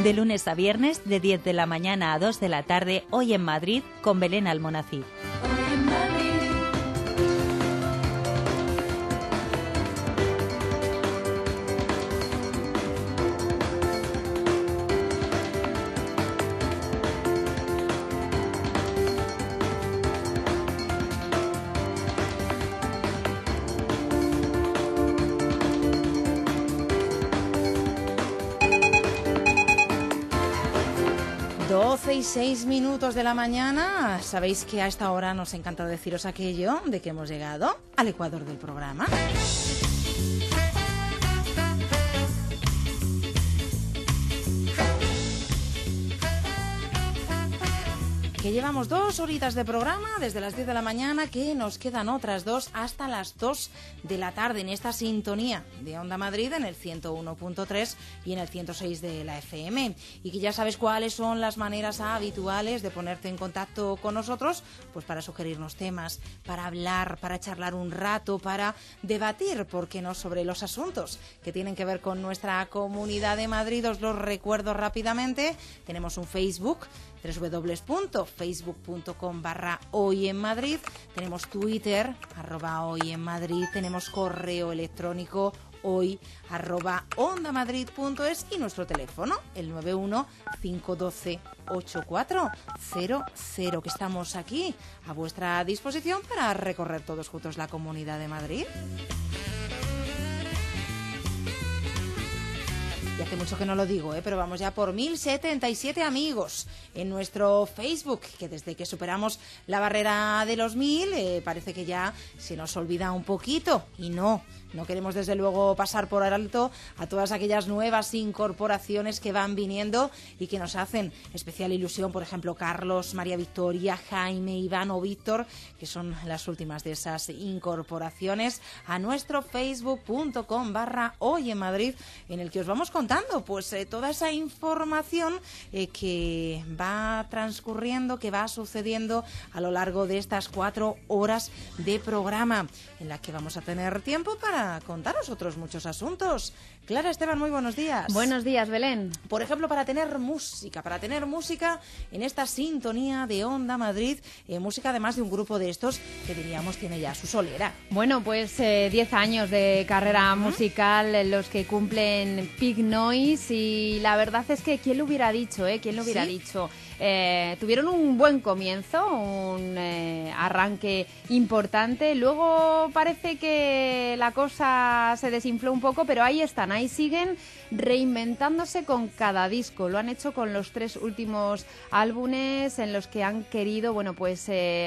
De lunes a viernes, de 10 de la mañana a 2 de la tarde, hoy en Madrid, con Belén Almonacid. Y 6 minutos de la mañana. Sabéis que a esta hora nos encanta deciros aquello de que hemos llegado al ecuador del programa. Que llevamos 2 horitas de programa desde las 10 de la mañana, que nos quedan otras 2 hasta las 2 de la tarde en esta sintonía de Onda Madrid en el 101.3 y en el 106 de la FM. Y que ya sabes cuáles son las maneras habituales de ponerte en contacto con nosotros, pues para sugerirnos temas, para hablar, para charlar un rato, para debatir, ¿por qué no?, sobre los asuntos que tienen que ver con nuestra Comunidad de Madrid. Os los recuerdo rápidamente. Tenemos un Facebook, www.facebook.com/hoyenmadrid. Tenemos Twitter, @hoyenmadrid. Tenemos correo electrónico hoy@ondamadrid.es y nuestro teléfono, el 91 512 8400, que estamos aquí a vuestra disposición para recorrer todos juntos la Comunidad de Madrid. Y hace mucho que no lo digo, pero vamos ya por 1077 amigos en nuestro Facebook, que desde que superamos la barrera de los 1000 parece que ya se nos olvida un poquito. Y no queremos desde luego pasar por alto a todas aquellas nuevas incorporaciones que van viniendo y que nos hacen especial ilusión. Por ejemplo, Carlos, María Victoria, Jaime, Iván o Víctor, que son las últimas de esas incorporaciones a nuestro facebook.com/hoy en Madrid, en el que os vamos contando pues toda esa información que va transcurriendo, que va sucediendo a lo largo de estas 4 horas de programa, en la que vamos a tener tiempo para contaros otros muchos asuntos. Clara Esteban, muy buenos días. Buenos días, Belén. Por ejemplo, para tener música en esta sintonía de Onda Madrid, música además de un grupo de estos que diríamos tiene ya su solera. Bueno, pues 10 años de carrera musical los que cumplen Pig Noise, y la verdad es que ¿quién lo hubiera dicho? ¿Quién lo hubiera dicho? Tuvieron un buen comienzo, un arranque importante, luego parece que la cosa se desinfló un poco, pero ahí están, ahí siguen reinventándose con cada disco. Lo han hecho con los 3 últimos álbumes en los que han querido, bueno, pues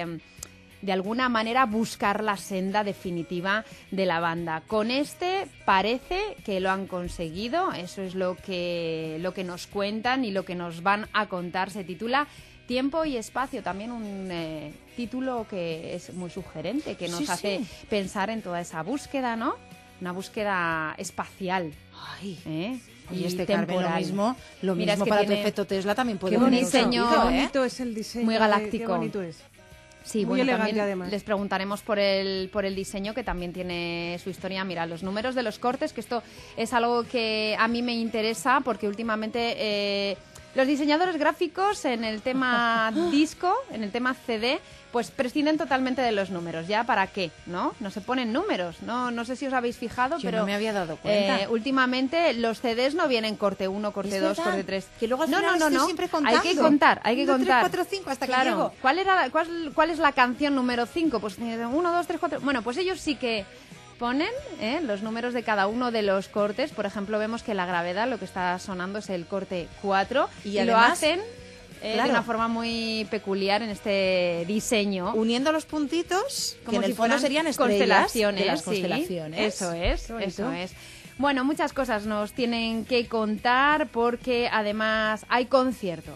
de alguna manera buscar la senda definitiva de la banda. Con este parece que lo han conseguido, eso es lo que nos cuentan y lo que nos van a contar. Se titula Tiempo y Espacio, también un título que es muy sugerente, que nos hace pensar en toda esa búsqueda, ¿no? Una búsqueda espacial. Ay. Y temporal. Carmen, lo mismo para tu efecto Tesla también puede un tener diseño, Qué bonito es el diseño. muy galáctico. Qué bonito es. Sí, muy bueno, elegante también además. les preguntaremos por el diseño, que también tiene su historia. Mira, los números de los cortes, que esto es algo que a mí me interesa, porque últimamente los diseñadores gráficos en el tema disco, en el tema CD, pues prescinden totalmente de los números. ¿Ya para qué? ¿No? No se ponen números. No sé si os habéis fijado, Yo pero no me había dado cuenta. Últimamente los CDs no vienen corte 1, corte 2, corte 3. Que luego al final estoy siempre contando. Hay que contar. 1, 3, 4, 5 hasta claro. que llego. ¿Cuál es la canción número 5? Pues 1, 2, 3, 4. Bueno, pues ellos sí que ponen los números de cada uno de los cortes. Por ejemplo, vemos que la gravedad, lo que está sonando es el corte 4. Y además, lo hacen de una forma muy peculiar en este diseño. Uniendo los puntitos, como que en si el fondo serían estrellas constelaciones. de las Sí, constelaciones. eso es. Bueno, muchas cosas nos tienen que contar, porque además hay concierto.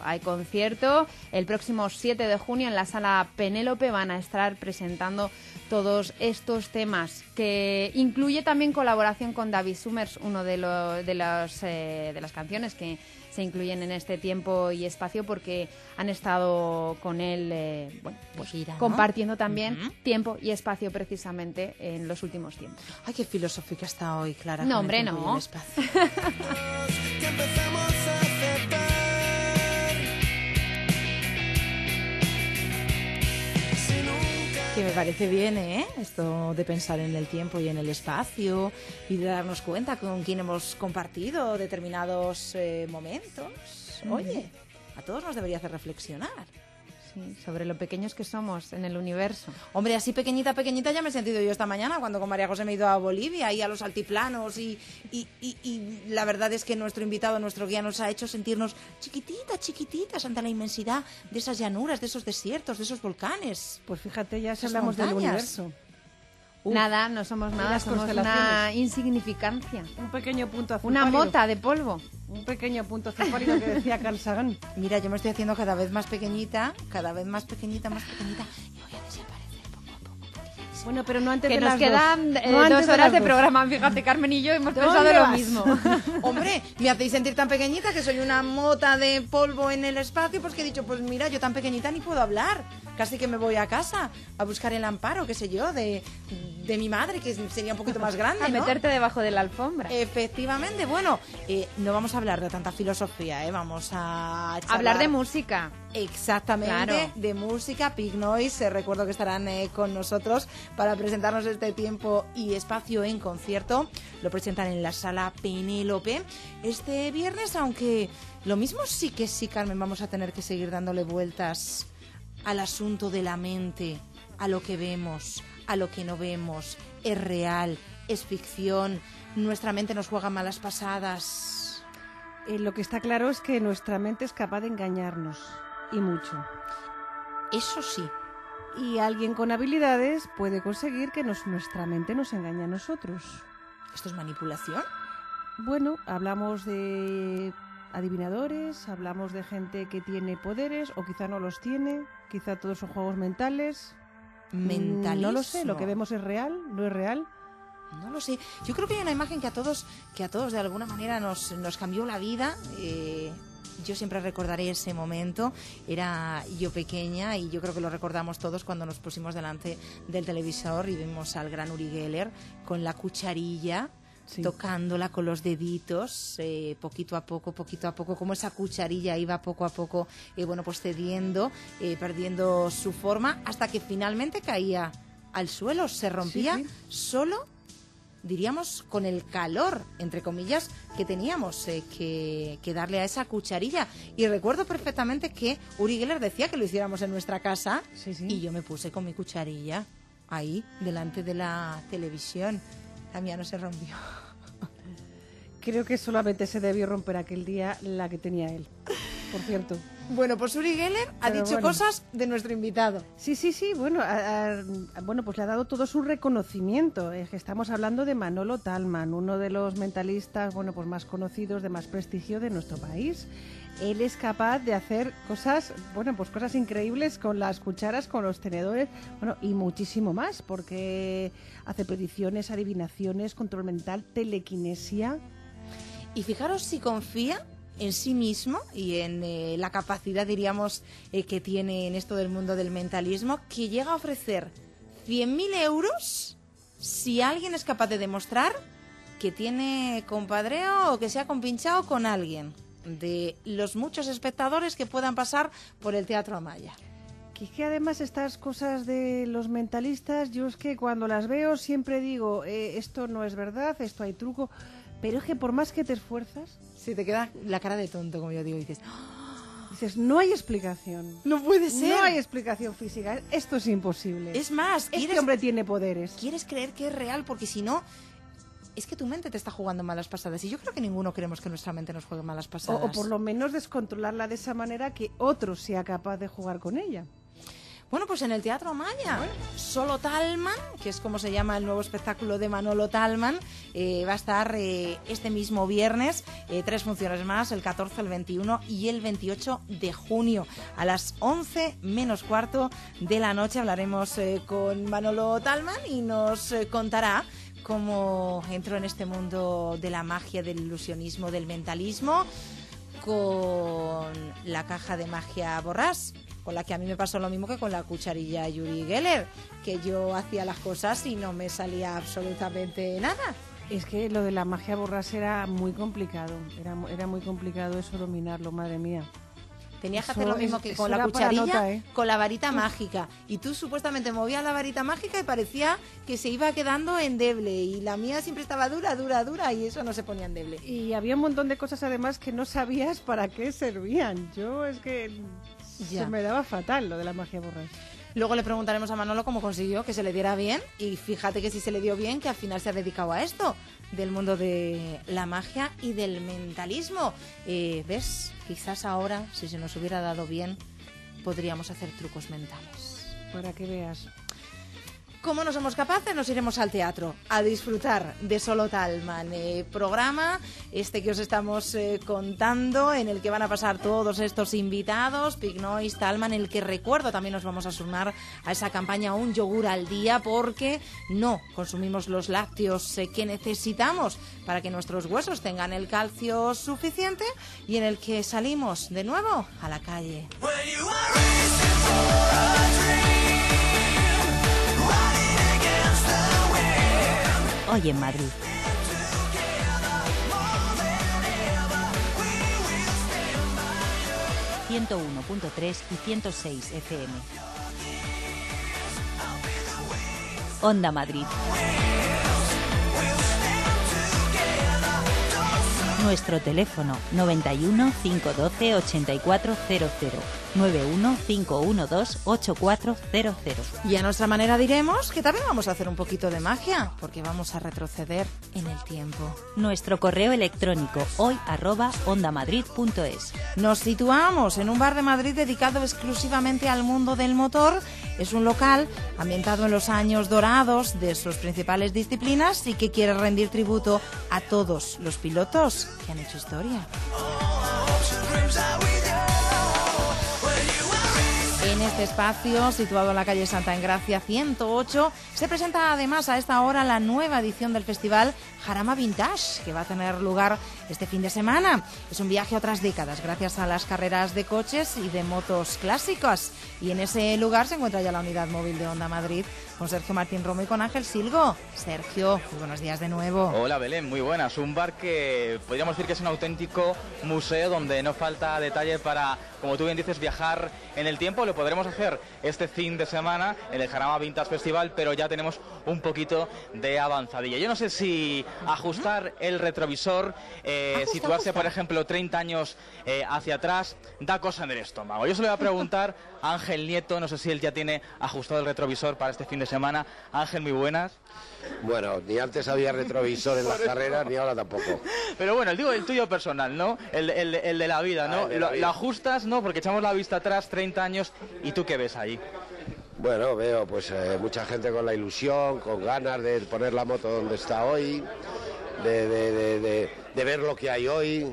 El próximo 7 de junio en la Sala Penélope van a estar presentando todos estos temas, que incluye también colaboración con David Summers, uno de las canciones que se incluyen en este Tiempo y Espacio, porque han estado con él compartiendo también tiempo y espacio precisamente en los últimos tiempos. Ay, qué filosófica está hoy, Clara. No, hombre, no. no. Que empezamos a aceptar Que me parece bien, ¿eh? Esto de pensar en el tiempo y en el espacio y de darnos cuenta con quién hemos compartido determinados momentos. Oye, a todos nos debería hacer reflexionar. Sí, sobre lo pequeños que somos en el universo. Hombre, así pequeñita ya me he sentido yo esta mañana cuando con María José me he ido a Bolivia y a los altiplanos y la verdad es que nuestro invitado, nuestro guía nos ha hecho sentirnos chiquititas ante la inmensidad de esas llanuras, de esos desiertos, de esos volcanes. Pues fíjate, ya si Esas hablamos del montañas. universo. Nada, no somos nada, las somos una constelaciones. insignificancia. Un pequeño punto azul Una pálido. mota de polvo. Un pequeño punto azul pálido que decía Carl Sagan. Mira, yo me estoy haciendo cada vez más pequeñita y voy a desaparecer poco a poco. Bueno, pero no antes Que de nos las quedan dos. No antes 2 de horas las de dos. programa. Fíjate, Carmen y yo hemos ¿Dónde pensado lo vas? mismo. Hombre, me hacéis sentir tan pequeñita que soy una mota de polvo en el espacio, pues que he dicho, pues mira, yo tan pequeñita ni puedo hablar. Casi que me voy a casa a buscar el amparo, qué sé yo, de mi madre, que sería un poquito más grande, A ¿no? meterte debajo de la alfombra. Efectivamente, bueno, no vamos a hablar de tanta filosofía, vamos a Hablar de charlar música. exactamente Claro. de música. Pig Noise, recuerdo que estarán con nosotros para presentarnos este tiempo y espacio en concierto. Lo presentan en la Sala Penélope este viernes, aunque lo mismo sí que sí, Carmen, vamos a tener que seguir dándole vueltas al asunto de la mente, a lo que vemos, a lo que no vemos. Es real, es ficción, nuestra mente nos juega malas pasadas. Lo que está claro es que nuestra mente es capaz de engañarnos. Y mucho. Eso sí. Y alguien con habilidades puede conseguir que nuestra mente nos engañe a nosotros. ¿Esto es manipulación? Bueno, hablamos de adivinadores, hablamos de gente que tiene poderes o quizá no los tiene, quizá todos son juegos mentales. Mentalismo. No lo sé, lo que vemos es real, no es real. No lo sé. Yo creo que hay una imagen que a todos de alguna manera nos cambió la vida. Yo siempre recordaré ese momento. Era yo pequeña y yo creo que lo recordamos todos cuando nos pusimos delante del televisor y vimos al gran Uri Geller con la cucharilla, Sí. tocándola con los deditos, poquito a poco, como esa cucharilla iba poco a poco, bueno, pues cediendo, perdiendo su forma, hasta que finalmente caía al suelo, se rompía Sí, sí. solo, diríamos, con el calor, entre comillas, que teníamos que darle a esa cucharilla. Y recuerdo perfectamente que Uri Geller decía que lo hiciéramos en nuestra casa, Sí, sí. y yo me puse con mi cucharilla ahí, delante de la televisión. La mía no se rompió. Creo que solamente se debió romper aquel día la que tenía él, por cierto. Bueno, pues Uri Geller ha Pero dicho bueno. cosas de nuestro invitado. Sí, bueno, bueno, pues le ha dado todo su reconocimiento. Es que estamos hablando de Manolo Tallman, uno de los mentalistas, bueno, pues más conocidos, de más prestigio de nuestro país. Él es capaz de hacer cosas, bueno, pues cosas increíbles con las cucharas, con los tenedores, bueno, y muchísimo más, porque hace predicciones, adivinaciones, control mental, telequinesia. Y fijaros si confía en sí mismo y en la capacidad, diríamos, que tiene en esto del mundo del mentalismo, que llega a ofrecer 100.000 euros si alguien es capaz de demostrar que tiene compadreo o que se ha compinchado con alguien de los muchos espectadores que puedan pasar por el Teatro Amaya. Que es que además estas cosas de los mentalistas, yo es que cuando las veo siempre digo, esto no es verdad, esto hay truco, pero es que por más que te esfuerzas, Si te queda la cara de tonto, como yo digo, y dices, dices, no hay explicación. no puede ser. No hay explicación física, esto es imposible. Es más, Este hombre tiene poderes. quieres creer que es real, porque si no, es que tu mente te está jugando malas pasadas. Y yo creo que ninguno queremos que nuestra mente nos juegue malas pasadas. O por lo menos descontrolarla de esa manera que otro sea capaz de jugar con ella. Bueno, pues en el Teatro Amaya, Solo Tallman, que es como se llama el nuevo espectáculo de Manolo Tallman, va a estar este mismo viernes, 3 funciones más, el 14, el 21 y el 28 de junio. A las 11 menos cuarto de la noche hablaremos con Manolo Tallman y nos contará cómo entró en este mundo de la magia, del ilusionismo, del mentalismo, con la caja de magia Borrás, con la que a mí me pasó lo mismo que con la cucharilla Uri Geller, que yo hacía las cosas y no me salía absolutamente nada. Es que lo de la magia borrás era muy complicado, era muy complicado eso dominarlo, madre mía. tenías que hacer lo mismo que con la cucharilla, con la varita mágica. Y tú supuestamente movías la varita mágica y parecía que se iba quedando endeble. Y la mía siempre estaba dura y eso no se ponía endeble. Y había un montón de cosas además que no sabías para qué servían. Yo es que se me daba fatal lo de la magia borrás. Luego le preguntaremos a Manolo cómo consiguió que se le diera bien, y fíjate que si se le dio bien, que al final se ha dedicado a esto, del mundo de la magia y del mentalismo. ¿Ves? Quizás ahora, si se nos hubiera dado bien, podríamos hacer trucos mentales. Para que veas. Como no somos capaces, nos iremos al teatro a disfrutar de Solo Talman, programa que os estamos contando, en el que van a pasar todos estos invitados, Pig Noise, Talman, el que recuerdo también nos vamos a sumar a esa campaña Un yogur al día, porque no consumimos los lácteos que necesitamos para que nuestros huesos tengan el calcio suficiente, y en el que salimos de nuevo a la calle. Hoy en Madrid. ...101.3 y 106 FM. Onda Madrid. Nuestro teléfono 91 512 8400, 91 512 8400. Y a nuestra manera diremos que también vamos a hacer un poquito de magia, porque vamos a retroceder en el tiempo. Nuestro correo electrónico hoy@ondamadrid.es. Nos situamos en un bar de Madrid dedicado exclusivamente al mundo del motor. Es un local ambientado en los años dorados de sus principales disciplinas y que quiere rendir tributo a todos los pilotos que han hecho historia. En este espacio, situado en la calle Santa Engracia 108, se presenta además a esta hora la nueva edición del festival Jarama Vintage, que va a tener lugar este fin de semana. Es un viaje a otras décadas gracias a las carreras de coches y de motos clásicas. Y en ese lugar se encuentra ya la unidad móvil de Onda Madrid, con Sergio Martín Romo y con Ángel Silgo. Sergio, muy buenos días de nuevo. Hola Belén, muy buenas. Un bar que podríamos decir que es un auténtico museo donde no falta detalle para, como tú bien dices, viajar en el tiempo. Lo podremos hacer este fin de semana en el Jarama Vintage Festival, pero ya tenemos un poquito de avanzadilla. Yo no sé si ajustar el retrovisor, situarse, por ejemplo, 30 años hacia atrás, da cosa en el estómago. Yo se lo voy a preguntar a Ángel Nieto, no sé si él ya tiene ajustado el retrovisor para este fin de semana. Ángel, muy buenas. Bueno, ni antes había retrovisor en las carreras, ni ahora tampoco. Pero bueno, digo el tuyo personal, ¿no? El de la vida, ¿no? Lo ajustas, ¿no? Porque echamos la vista atrás, 30 años, ¿y tú qué ves ahí? Bueno, veo pues mucha gente con la ilusión, con ganas de poner la moto donde está hoy, de ver lo que hay hoy,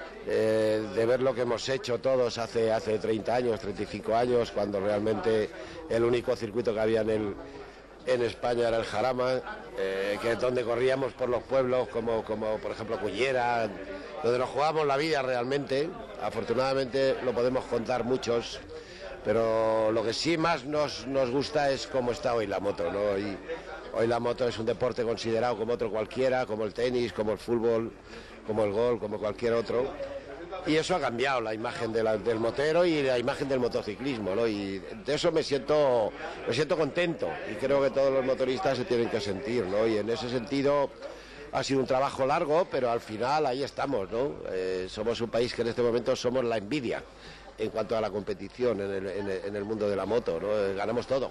de ver lo que hemos hecho todos hace 30 años, 35 años, cuando realmente el único circuito que había en España era el Jarama, que es donde corríamos por los pueblos como por ejemplo Cullera, donde nos jugábamos la vida realmente. Afortunadamente lo podemos contar muchos, pero lo que sí más nos gusta es cómo está hoy la moto, ¿no? Y hoy la moto es un deporte considerado como otro cualquiera, como el tenis, como el fútbol, como el golf, como cualquier otro. Y eso ha cambiado la imagen del motero y la imagen del motociclismo, ¿no? Y de eso me siento contento, y creo que todos los motoristas se tienen que sentir, ¿no? Y en ese sentido ha sido un trabajo largo, pero al final ahí estamos, ¿no? Somos un país que en este momento somos la envidia en cuanto a la competición en el mundo de la moto, ¿no? Ganamos todo.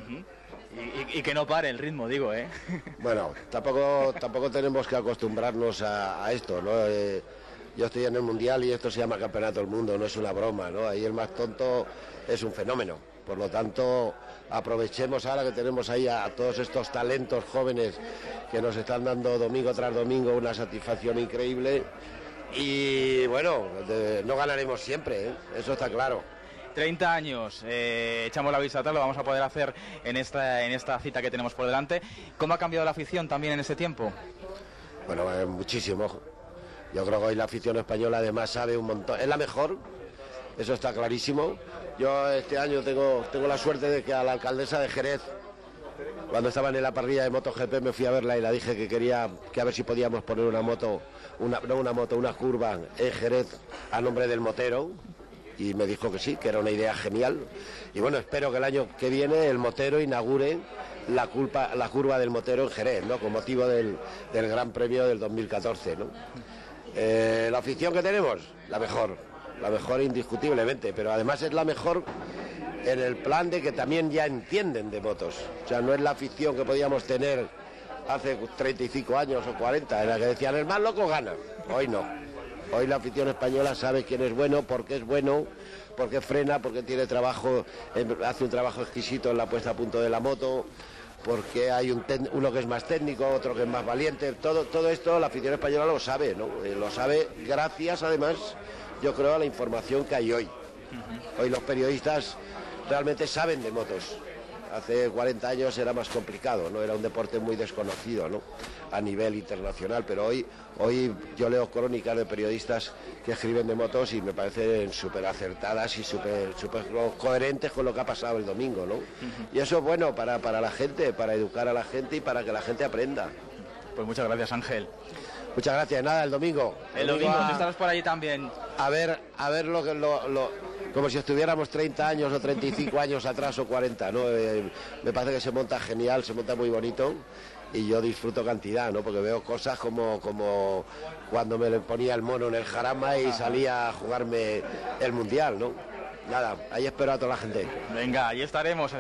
Y que no pare el ritmo, digo, ¿eh? Bueno, tampoco tenemos que acostumbrarnos a esto, ¿no? Yo estoy en el Mundial y esto se llama Campeonato del Mundo, no es una broma, ¿no? Ahí el más tonto es un fenómeno. Por lo tanto, aprovechemos ahora que tenemos ahí a todos estos talentos jóvenes que nos están dando domingo tras domingo una satisfacción increíble. Y bueno, no ganaremos siempre, ¿eh? Eso está claro. 30 años, echamos la vista atrás, lo vamos a poder hacer en esta cita que tenemos por delante. ¿Cómo ha cambiado la afición también en ese tiempo? Bueno, muchísimo. Yo creo que hoy la afición española además sabe un montón. Es la mejor, eso está clarísimo. Yo este año tengo la suerte de que a la alcaldesa de Jerez, cuando estaban en la parrilla de MotoGP, me fui a verla y la dije que a ver si podíamos poner una curva en Jerez a nombre del motero. y me dijo que sí, que era una idea genial. Y bueno, espero que el año que viene el Motero inaugure la curva del Motero en Jerez, ¿no? Con motivo del Gran Premio del 2014, ¿no? La afición que tenemos, la mejor indiscutiblemente, pero además es la mejor en el plan de que también ya entienden de motos. O sea, no es la afición que podíamos tener hace 35 años o 40, en la que decían el más loco gana. Hoy no. Hoy la afición española sabe quién es bueno, por qué frena, porque tiene trabajo, hace un trabajo exquisito en la puesta a punto de la moto, porque hay uno que es más técnico, otro que es más valiente. Todo esto la afición española lo sabe, ¿no? Lo sabe gracias, además, yo creo, a la información que hay hoy. Hoy los periodistas realmente saben de motos. Hace 40 años era más complicado, ¿no? Era un deporte muy desconocido, ¿no? A nivel internacional, pero hoy yo leo crónicas de periodistas que escriben de motos y me parecen súper acertadas y súper coherentes con lo que ha pasado el domingo, ¿no? Y eso es bueno para la gente, para educar a la gente y para que la gente aprenda. Pues muchas gracias, Ángel. Muchas gracias. Nada, el domingo. El domingo, tú estarás por allí también. A ver como si estuviéramos 30 años o 35 años atrás o 40, ¿no? Me parece que se monta genial, se monta muy bonito y yo disfruto cantidad, ¿no? Porque veo cosas como cuando me le ponía el mono en el Jarama y salía a jugarme el Mundial, ¿no? Nada, ahí espero a toda la gente. Venga, ahí estaremos.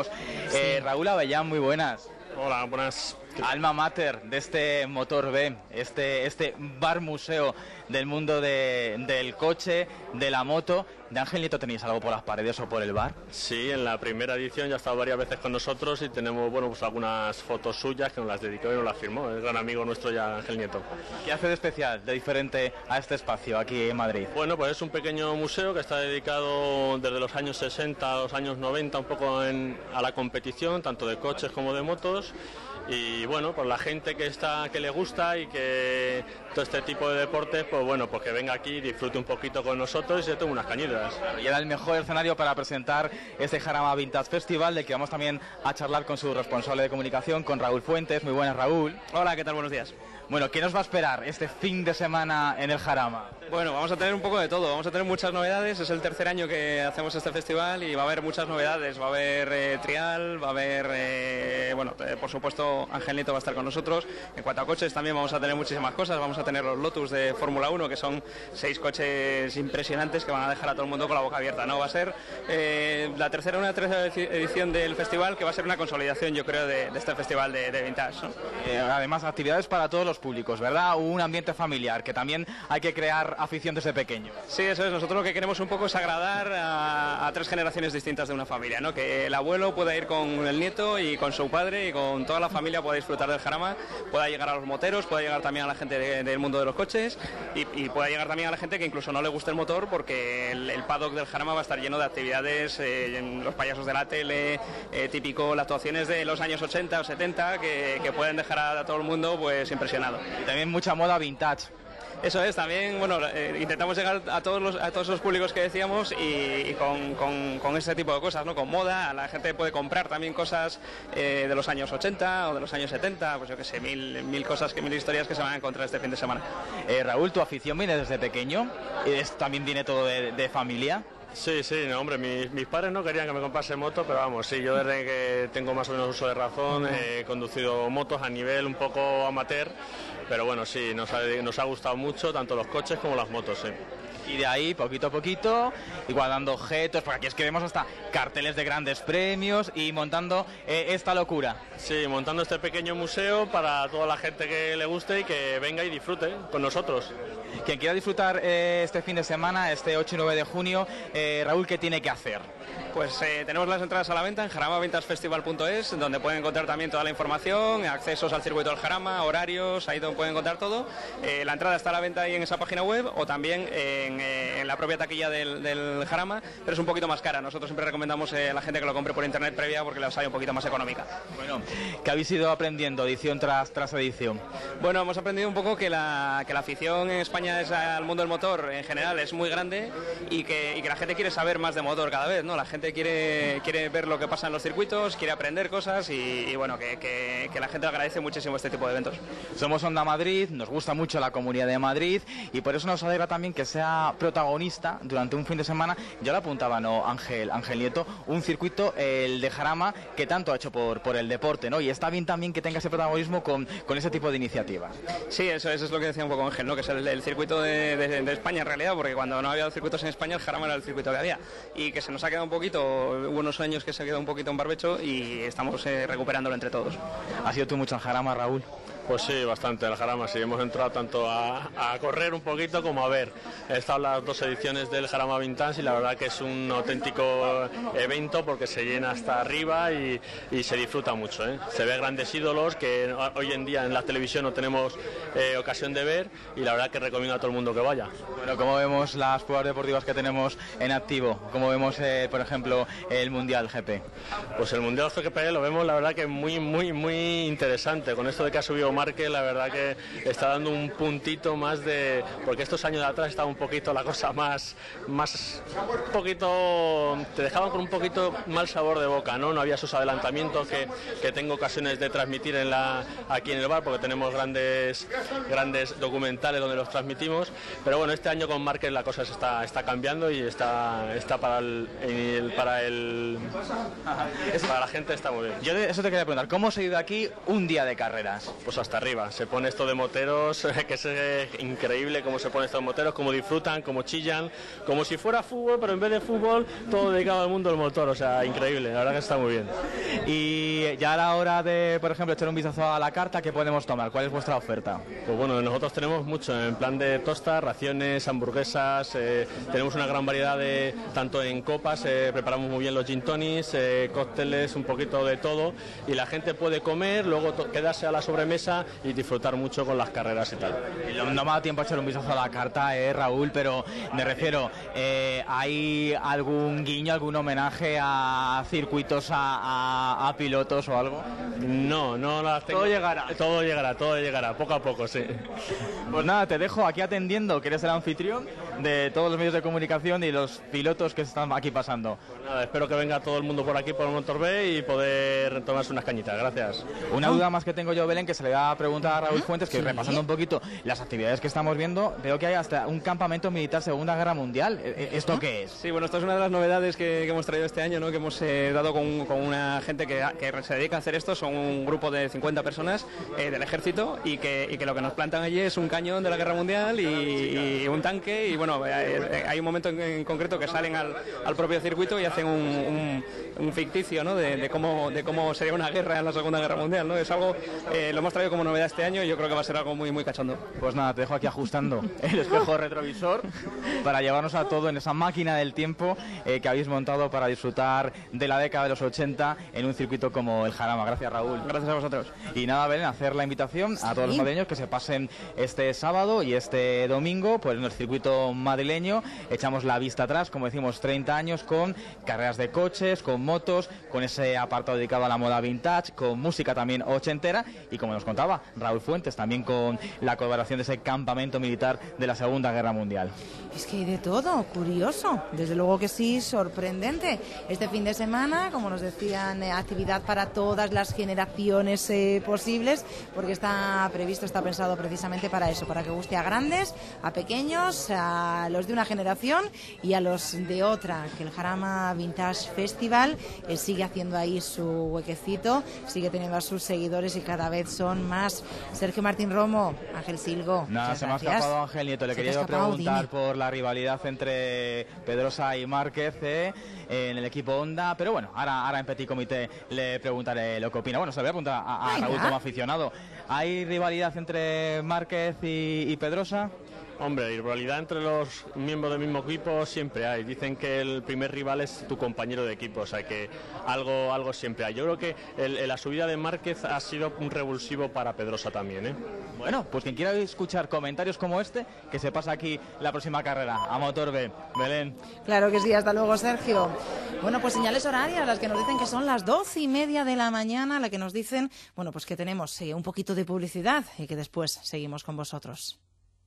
Raúl Avellán, muy buenas. Hola, buenas. Alma mater de este Motor B, este bar museo del mundo del coche, de la moto. ¿De Ángel Nieto tenéis algo por las paredes o por el bar? Sí, en la primera edición ya ha estado varias veces con nosotros y tenemos, bueno, pues algunas fotos suyas que nos las dedicó y nos las firmó. Es gran amigo nuestro ya, Ángel Nieto. ¿Qué hace de especial, de diferente a este espacio aquí en Madrid? Bueno, pues es un pequeño museo que está dedicado desde los años 60 a los años 90 un poco a la competición, tanto de coches como de motos. Y bueno, pues la gente que le gusta y que todo este tipo de deportes, pues bueno, pues que venga aquí, disfrute un poquito con nosotros y se tome unas cañitas. Y era el mejor escenario para presentar este Jarama Vintage Festival, del que vamos también a charlar con su responsable de comunicación, con Raúl Fuentes. Muy buenas, Raúl. Hola, ¿qué tal? Buenos días. Bueno, ¿qué nos va a esperar este fin de semana en el Jarama? Bueno, vamos a tener un poco de todo, vamos a tener muchas novedades, es el tercer año que hacemos este festival y va a haber muchas novedades, va a haber trial, va a haber, por supuesto Ángel Nieto va a estar con nosotros. En cuanto a coches también vamos a tener muchísimas cosas, vamos a tener los Lotus de Fórmula 1, que son 6 coches impresionantes que van a dejar a todo el mundo con la boca abierta, ¿no? Va a ser una tercera edición del festival que va a ser una consolidación, yo creo, de este festival de vintage, ¿no? Además, actividades para todos los públicos, ¿verdad? Un ambiente familiar, que también hay que crear afición desde pequeño. Sí, eso es. Nosotros lo que queremos un poco es agradar a 3 generaciones distintas de una familia, ¿no? Que el abuelo pueda ir con el nieto y con su padre y con toda la familia pueda disfrutar del Jarama, pueda llegar a los moteros, pueda llegar también a la gente del mundo de los coches y pueda llegar también a la gente que incluso no le guste el motor, porque el paddock del Jarama va a estar lleno de actividades, los payasos de la tele, típico, las actuaciones de los años 80 o 70 que pueden dejar a todo el mundo pues impresionado. Y también mucha moda vintage. Eso es, también, bueno, intentamos llegar a todos los públicos que decíamos y con ese tipo de cosas, ¿no? Con moda, la gente puede comprar también cosas de los años 80 o de los años 70, pues yo qué sé, mil cosas, mil historias que se van a encontrar este fin de semana. Raúl, ¿tu afición viene desde pequeño? ¿También viene todo de familia? Sí, no, hombre, mis padres no querían que me comprase moto, pero vamos, sí, yo desde que tengo más o menos uso de razón he conducido motos a nivel un poco amateur, pero bueno, sí, nos ha gustado mucho tanto los coches como las motos, sí. Y de ahí, poquito a poquito, igualando objetos, porque aquí es que vemos hasta carteles de grandes premios y montando esta locura. Sí, montando este pequeño museo para toda la gente que le guste y que venga y disfrute con nosotros. Quien quiera disfrutar este fin de semana, este 8 y 9 de junio, Raúl, ¿qué tiene que hacer? Pues tenemos las entradas a la venta en jaramavintagefestival.es, donde pueden encontrar también toda la información, accesos al circuito del Jarama, horarios, ahí donde pueden encontrar todo. La entrada está a la venta ahí en esa página web o también en la propia taquilla del Jarama, pero es un poquito más cara. Nosotros siempre recomendamos a la gente que lo compre por internet previa porque les sale un poquito más económica. Bueno, ¿qué habéis ido aprendiendo edición tras edición? Bueno, hemos aprendido un poco que la afición en España al mundo del motor en general es muy grande y que la gente quiere saber más de motor cada vez, ¿no? La gente quiere ver lo que pasa en los circuitos, quiere aprender cosas y bueno, que la gente agradece muchísimo este tipo de eventos. Somos Onda Madrid, nos gusta mucho la Comunidad de Madrid y por eso nos alegra también que sea protagonista durante un fin de semana. Ya lo apuntaba, ¿no, Ángel Nieto? Un circuito, el de Jarama, que tanto ha hecho por el deporte, ¿no? Y está bien también que tenga ese protagonismo con ese tipo de iniciativas. Sí, eso es lo que decía un poco Ángel, ¿no? Que es el circuito de España en realidad, porque cuando no había circuitos en España, el Jarama era el circuito que había. Y que se nos ha quedado un poquito, hubo unos años que se ha quedado un poquito en barbecho y estamos recuperándolo entre todos. ¿Has ido tú mucho al Jarama, Raúl? Pues sí, bastante al Jarama, sí, hemos entrado tanto a correr un poquito como a ver. He estado en las 2 ediciones del Jarama Vintage y la verdad que es un auténtico evento porque se llena hasta arriba y se disfruta mucho, ¿eh? Se ve grandes ídolos que hoy en día en la televisión no tenemos ocasión de ver y la verdad que recomiendo a todo el mundo que vaya. Bueno, ¿cómo vemos las pruebas deportivas que tenemos en activo? ¿Cómo vemos, por ejemplo, el Mundial GP? Pues el Mundial GP lo vemos la verdad que muy interesante. Con esto de que ha subido Márquez, la verdad que está dando un puntito más de... Porque estos años de atrás estaba un poquito la cosa más un poquito... Te dejaban con un poquito mal sabor de boca, ¿no? No había esos adelantamientos que tengo ocasiones de transmitir aquí en el bar, porque tenemos grandes documentales donde los transmitimos. Pero bueno, este año con Márquez la cosa está cambiando y está para la gente está muy bien. Yo eso te quería preguntar, ¿cómo se ha ido aquí un día de carreras? Pues hasta arriba, se pone esto de moteros, que es increíble cómo se pone esto de moteros, cómo disfrutan, cómo chillan, como si fuera fútbol, pero en vez de fútbol, todo dedicado al mundo del motor, o sea, increíble, la verdad que está muy bien. Y ya a la hora de, por ejemplo, echar un vistazo a la carta, ¿qué podemos tomar? ¿Cuál es vuestra oferta? Pues bueno, nosotros tenemos mucho, en plan de tostas, raciones, hamburguesas, tenemos una gran variedad de, tanto en copas, preparamos muy bien los gin tonics, cócteles, un poquito de todo, y la gente puede comer, luego quedarse a la sobremesa y disfrutar mucho con las carreras y tal. No me ha dado tiempo a echar un vistazo a la carta, Raúl, pero me refiero, ¿hay algún guiño, algún homenaje a circuitos, a pilotos o algo? No las tengo. Todo llegará, poco a poco, sí. Pues nada, te dejo aquí atendiendo, que eres el anfitrión de todos los medios de comunicación y los pilotos que están aquí pasando. Pues nada, espero que venga todo el mundo por aquí, por el Motor B, y poder tomarse unas cañitas. Gracias. Una duda más que tengo yo, Belén, que se le va a preguntar a Raúl Fuentes, que repasando un poquito las actividades que estamos viendo, veo que hay hasta un campamento militar Segunda Guerra Mundial. ¿Esto qué es? Sí, bueno, esto es una de las novedades que hemos traído este año, ¿no? Que hemos dado con una gente que se dedica a hacer esto. Son un grupo de 50 personas del ejército y que lo que nos plantan allí es un cañón de la Guerra Mundial y un tanque, y bueno, hay un momento en concreto que salen al propio circuito y hacen un ficticio, ¿no? de cómo sería una guerra en la Segunda Guerra Mundial, ¿no? Es algo, lo hemos traído como novedad este año y yo creo que va a ser algo muy cachondo. Pues nada, te dejo aquí ajustando el espejo retrovisor para llevarnos a todo en esa máquina del tiempo que habéis montado para disfrutar de la década de los 80 en un circuito como el Jarama. Gracias, Raúl. Gracias a vosotros. Y nada, Belén, hacer la invitación a todos los madrileños que se pasen este sábado y este domingo pues en el circuito madrileño. Echamos la vista atrás, como decimos, 30 años con carreras de coches, con motos, con ese apartado dedicado a la moda vintage, con música también ochentera y, como nos contaba Raúl Fuentes, también con la colaboración de ese campamento militar de la Segunda Guerra Mundial. Es que hay de todo, curioso, desde luego que sí, sorprendente. Este fin de semana, como nos decían, actividad para todas las generaciones posibles, porque está pensado precisamente para eso, para que guste a grandes, a pequeños, a los de una generación y a los de otra, que el Jarama Vintage Festival sigue haciendo ahí su huequecito, sigue teniendo a sus seguidores y cada vez son más. Sergio Martín Romo, Ángel Silgo. Nada, se me ha escapado Ángel Nieto. Le quería preguntar por la rivalidad entre Pedrosa y Márquez en el equipo Honda, pero bueno, ahora en Petit Comité le preguntaré lo que opina. Bueno, se lo voy a preguntar a Raúl como aficionado. ¿Hay rivalidad entre Márquez y Pedrosa? Hombre, rivalidad entre los miembros del mismo equipo siempre hay. Dicen que el primer rival es tu compañero de equipo, o sea que algo siempre hay. Yo creo que la subida de Márquez ha sido un revulsivo para Pedrosa también, ¿eh? Bueno, pues quien quiera escuchar comentarios como este, que se pasa aquí la próxima carrera, a Motor B. Belén. Claro que sí, hasta luego, Sergio. Bueno, pues señales horarias, las que nos dicen que son las 12:30 de la mañana, las que nos dicen, bueno, pues que tenemos un poquito de publicidad y que después seguimos con vosotros.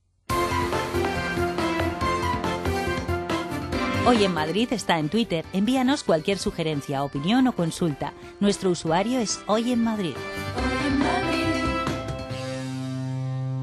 Hoy en Madrid está en Twitter. Envíanos cualquier sugerencia, opinión o consulta. Nuestro usuario es Hoy en Madrid.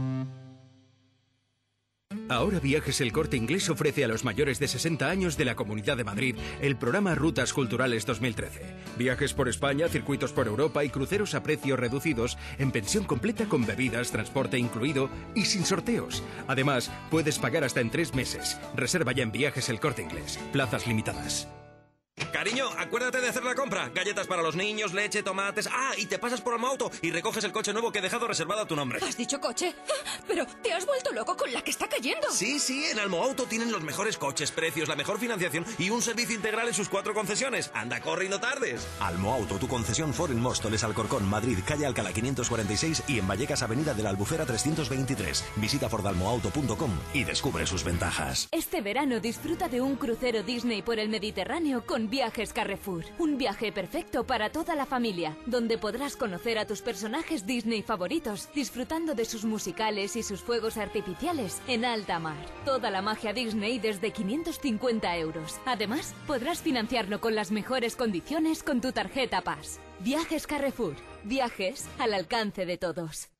Ahora Viajes El Corte Inglés ofrece a los mayores de 60 años de la Comunidad de Madrid el programa Rutas Culturales 2013. Viajes por España, circuitos por Europa y cruceros a precios reducidos en pensión completa con bebidas, transporte incluido y sin sorteos. Además, puedes pagar hasta en 3 meses. Reserva ya en Viajes El Corte Inglés. Plazas limitadas. Cariño, acuérdate de hacer la compra. Galletas para los niños, leche, tomates... Ah, y te pasas por Almoauto y recoges el coche nuevo que he dejado reservado a tu nombre. ¿Has dicho coche? Pero te has vuelto loco con la que está cayendo. Sí, en Almoauto tienen los mejores coches, precios, la mejor financiación y un servicio integral en sus 4 concesiones. Anda, corre y no tardes. Almoauto, tu concesión Ford en Móstoles, Alcorcón, Madrid, calle Alcalá 546 y en Vallecas, avenida de la Albufera 323. Visita fordalmoauto.com y descubre sus ventajas. Este verano disfruta de un crucero Disney por el Mediterráneo con Viajes Carrefour. Un viaje perfecto para toda la familia, donde podrás conocer a tus personajes Disney favoritos, disfrutando de sus musicales y sus fuegos artificiales en alta mar. Toda la magia Disney desde 550 euros. Además, podrás financiarlo con las mejores condiciones con tu tarjeta Pass. Viajes Carrefour. Viajes al alcance de todos.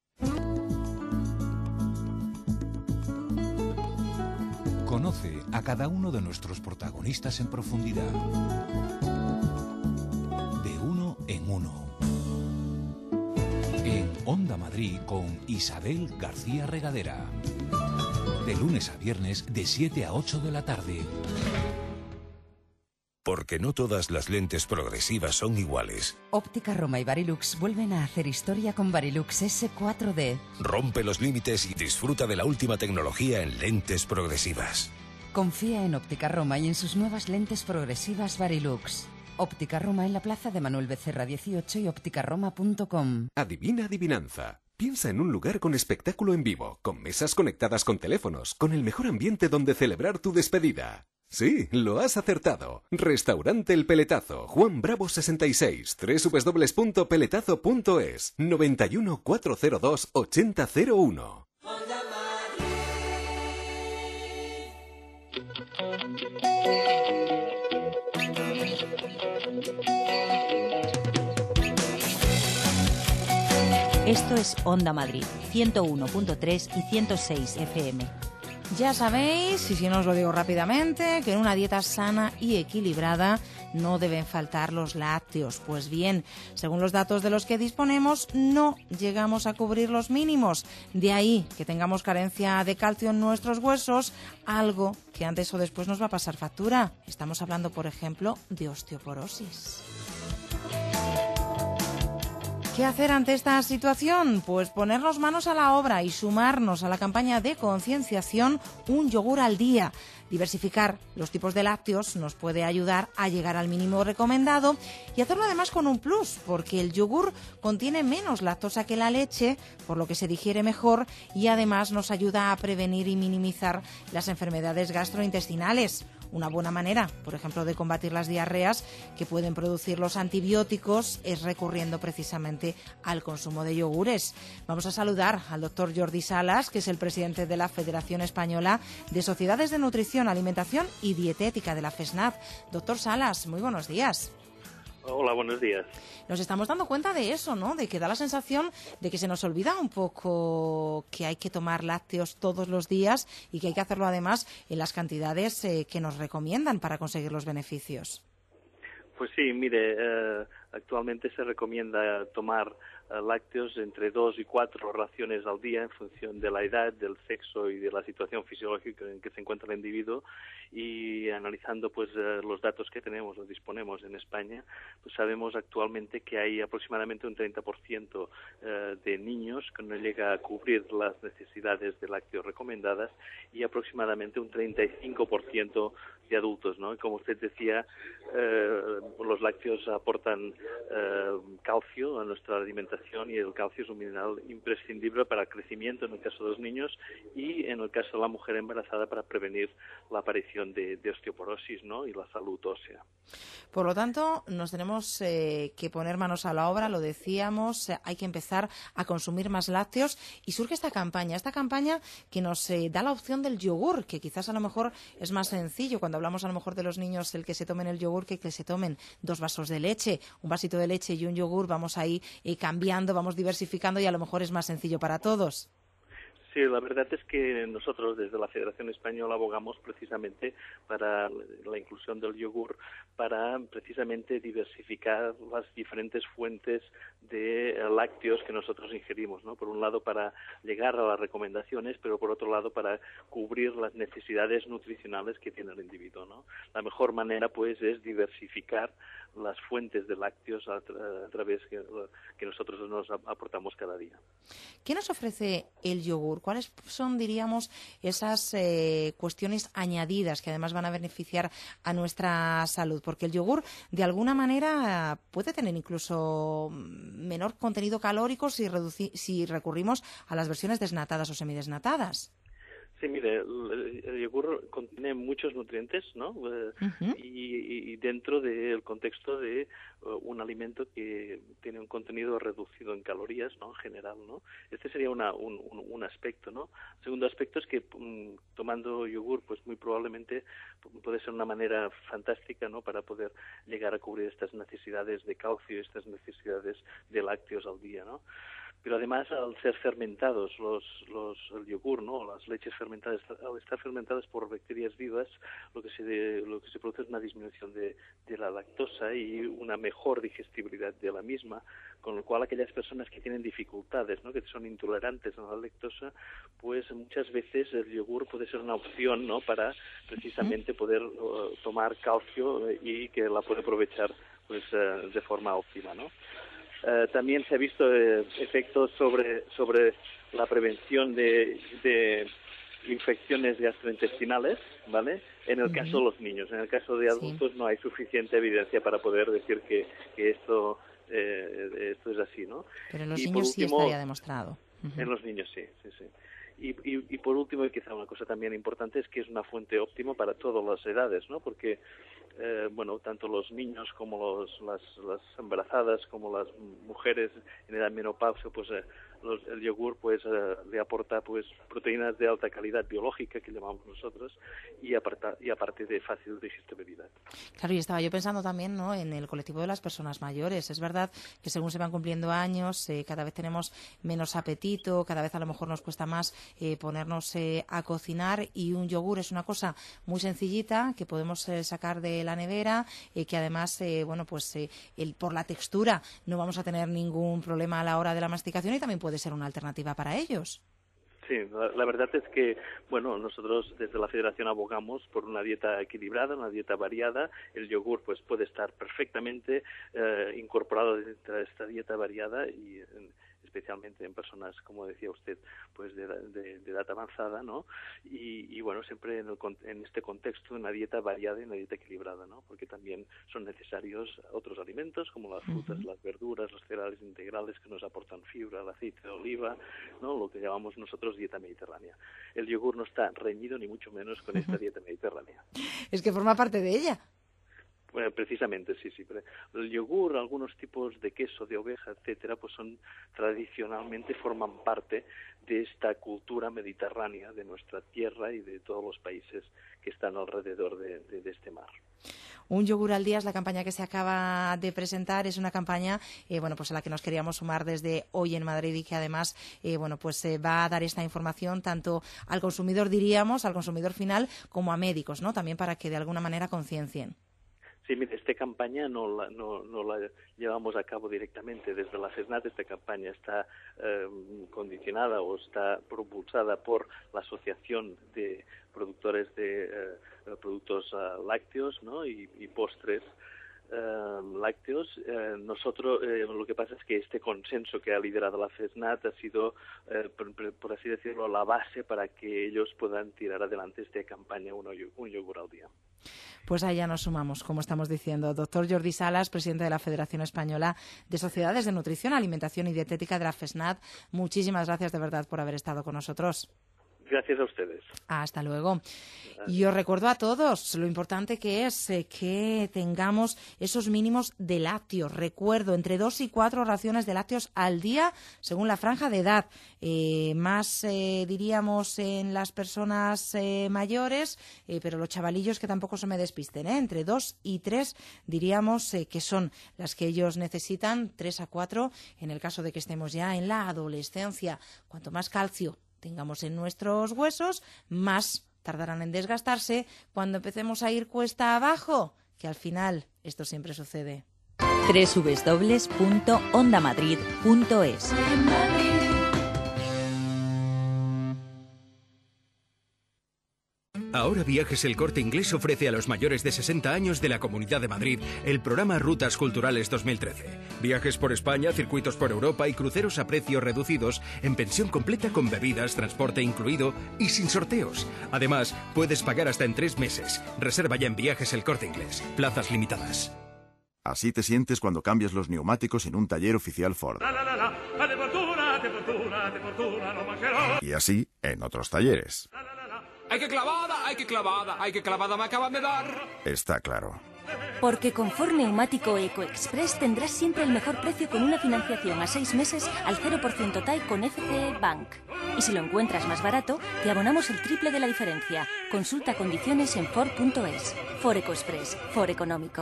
Conoce a cada uno de nuestros protagonistas en profundidad. De uno en uno. En Onda Madrid con Isabel García Regadera. De lunes a viernes de 7 a 8 de la tarde. Porque no todas las lentes progresivas son iguales. Óptica Roma y Varilux vuelven a hacer historia con Varilux S4D. Rompe los límites y disfruta de la última tecnología en lentes progresivas. Confía en Óptica Roma y en sus nuevas lentes progresivas Varilux. Óptica Roma en la plaza de Manuel Becerra 18 y ópticaroma.com. Adivina adivinanza. Piensa en un lugar con espectáculo en vivo, con mesas conectadas con teléfonos, con el mejor ambiente donde celebrar tu despedida. Sí, lo has acertado. Restaurante El Peletazo, Juan Bravo 66, www.peletazo.es, 91 402 8001. Esto es Onda Madrid, 101.3 y 106 FM. Ya sabéis, y si no os lo digo rápidamente, que en una dieta sana y equilibrada no deben faltar los lácteos. Pues bien, según los datos de los que disponemos, no llegamos a cubrir los mínimos. De ahí que tengamos carencia de calcio en nuestros huesos, algo que antes o después nos va a pasar factura. Estamos hablando, por ejemplo, de osteoporosis. ¿Qué hacer ante esta situación? Pues ponernos manos a la obra y sumarnos a la campaña de concienciación Un yogur al día. Diversificar los tipos de lácteos nos puede ayudar a llegar al mínimo recomendado y hacerlo además con un plus, porque el yogur contiene menos lactosa que la leche, por lo que se digiere mejor y además nos ayuda a prevenir y minimizar las enfermedades gastrointestinales. Una buena manera, por ejemplo, de combatir las diarreas que pueden producir los antibióticos es recurriendo precisamente al consumo de yogures. Vamos a saludar al doctor Jordi Salas, que es el presidente de la Federación Española de Sociedades de Nutrición, Alimentación y Dietética de la FESNAD. Doctor Salas, muy buenos días. Hola, buenos días. Nos estamos dando cuenta de eso, ¿no? De que da la sensación de que se nos olvida un poco que hay que tomar lácteos todos los días y que hay que hacerlo además en las cantidades que nos recomiendan para conseguir los beneficios. Pues sí, mire, actualmente se recomienda tomar lácteos entre 2 y 4 raciones al día en función de la edad, del sexo y de la situación fisiológica en que se encuentra el individuo, y analizando pues los datos que tenemos o disponemos en España, pues sabemos actualmente que hay aproximadamente un 30% de niños que no llega a cubrir las necesidades de lácteos recomendadas y aproximadamente un 35% de adultos, ¿no? Y como usted decía, los lácteos aportan calcio a nuestra alimentación, y el calcio es un mineral imprescindible para el crecimiento en el caso de los niños y en el caso de la mujer embarazada para prevenir la aparición de osteoporosis, ¿no? Y la salud ósea. Por lo tanto, nos tenemos que poner manos a la obra, lo decíamos, hay que empezar a consumir más lácteos y surge esta campaña que nos da la opción del yogur, que quizás a lo mejor es más sencillo cuando hablamos a lo mejor de los niños, el que se tomen el yogur que se tomen 2 vasos de leche, un vasito de leche y un yogur, vamos ahí cambiando, vamos diversificando y a lo mejor es más sencillo para todos. Sí, la verdad es que nosotros desde la Federación Española abogamos precisamente para la inclusión del yogur, para precisamente diversificar las diferentes fuentes de lácteos que nosotros ingerimos, ¿no? Por un lado para llegar a las recomendaciones, pero por otro lado para cubrir las necesidades nutricionales que tiene el individuo, ¿no? La mejor manera pues es diversificar las fuentes de lácteos a través que nosotros nos aportamos cada día. ¿Qué nos ofrece el yogur? ¿Cuáles son, diríamos, esas cuestiones añadidas que además van a beneficiar a nuestra salud? Porque el yogur, de alguna manera, puede tener incluso menor contenido calórico si recurrimos a las versiones desnatadas o semidesnatadas. Sí, mire, el yogur contiene muchos nutrientes, ¿no? Y dentro del contexto de un alimento que tiene un contenido reducido en calorías, ¿no? En general, ¿no? Este sería un aspecto, ¿no? El segundo aspecto es que tomando yogur, pues muy probablemente puede ser una manera fantástica, ¿no? Para poder llegar a cubrir estas necesidades de calcio, estas necesidades de lácteos al día, ¿no? Pero además, al ser fermentados el yogur, ¿no? Las leches fermentadas, al estar fermentadas por bacterias vivas, lo que se produce es una disminución de la lactosa y una mejor digestibilidad de la misma, con lo cual aquellas personas que tienen dificultades, ¿no? Que son intolerantes a la lactosa, pues muchas veces el yogur puede ser una opción, ¿no? Para precisamente poder tomar calcio y que la puede aprovechar pues de forma óptima, ¿no? También se ha visto efectos sobre la prevención de infecciones gastrointestinales, ¿vale? En el caso de los niños. En el caso de adultos no hay suficiente evidencia para poder decir que esto es así, ¿no? Pero en los niños sí estaría demostrado. En los niños sí. Y por último, y quizá una cosa también importante, es que es una fuente óptima para todas las edades, ¿no? Porque tanto los niños como las embarazadas, como las mujeres en edad menopausia, pues el yogur pues le aporta pues proteínas de alta calidad biológica, que llamamos nosotros, y aparte de fácil digestibilidad. Claro, y estaba yo pensando también, ¿no? En el colectivo de las personas mayores. Es verdad que según se van cumpliendo años, cada vez tenemos menos apetito, cada vez a lo mejor nos cuesta más ponernos a cocinar, y un yogur es una cosa muy sencillita que podemos sacar de la nevera, que además, por la textura no vamos a tener ningún problema a la hora de la masticación, y también puede ser una alternativa para ellos. Sí, la verdad es que, nosotros desde la Federación abogamos por una dieta equilibrada, una dieta variada. El yogur pues puede estar perfectamente incorporado dentro de esta dieta variada, y especialmente en personas, como decía usted, pues de edad avanzada, ¿no? Y siempre en este contexto, una dieta variada y una dieta equilibrada, ¿no? Porque también son necesarios otros alimentos como las frutas, las verduras, los cereales integrales que nos aportan fibra, el aceite de oliva, ¿no? Lo que llamamos nosotros dieta mediterránea. El yogur no está reñido ni mucho menos con esta dieta mediterránea. Es que forma parte de ella. Bueno, precisamente, sí. Pero el yogur, algunos tipos de queso, de oveja, etcétera, pues tradicionalmente forman parte de esta cultura mediterránea de nuestra tierra y de todos los países que están alrededor de este mar. Un yogur al día es la campaña que se acaba de presentar. Es una campaña a la que nos queríamos sumar desde Hoy en Madrid, y que además va a dar esta información tanto al consumidor, al consumidor final, como a médicos, ¿no? También para que de alguna manera conciencien. Sí, mire, esta campaña no la llevamos a cabo directamente desde la FESNAT. Esta campaña está condicionada o está propulsada por la Asociación de Productores de Productos Lácteos, ¿no? y postres lácteos. Nosotros lo que pasa es que este consenso que ha liderado la FESNAT ha sido, por así decirlo, la base para que ellos puedan tirar adelante esta campaña un yogur al día. Pues ahí ya nos sumamos, como estamos diciendo. Doctor Jordi Salas, presidente de la Federación Española de Sociedades de Nutrición, Alimentación y Dietética de la FESNAT, muchísimas gracias de verdad por haber estado con nosotros. Gracias a ustedes. Hasta luego. Y os recuerdo a todos lo importante que es que tengamos esos mínimos de lácteos. Recuerdo, entre 2 y 4 raciones de lácteos al día, según la franja de edad. Diríamos, en las personas mayores, pero los chavalillos que tampoco se me despisten, entre 2 y 3, diríamos que son las que ellos necesitan, 3 a 4, en el caso de que estemos ya en la adolescencia. Cuanto más calcio tengamos en nuestros huesos, más tardarán en desgastarse cuando empecemos a ir cuesta abajo, que al final esto siempre sucede. www.ondamadrid.es. Ahora Viajes El Corte Inglés ofrece a los mayores de 60 años de la Comunidad de Madrid el programa Rutas Culturales 2013. Viajes por España, circuitos por Europa y cruceros a precios reducidos en pensión completa con bebidas, transporte incluido y sin sorteos. Además, puedes pagar hasta en 3 meses. Reserva ya en Viajes El Corte Inglés. Plazas limitadas. Así te sientes cuando cambias los neumáticos en un taller oficial Ford. Y así en otros talleres. ¡Ay, qué clavada! ¡Ay, qué clavada! ¡Ay, qué clavada me acaban de dar! Está claro. Porque con Ford Neumático EcoExpress tendrás siempre el mejor precio con una financiación a 6 meses al 0% TAE con FCE Bank. Y si lo encuentras más barato, te abonamos el triple de la diferencia. Consulta condiciones en Ford.es. Ford EcoExpress. Ford económico.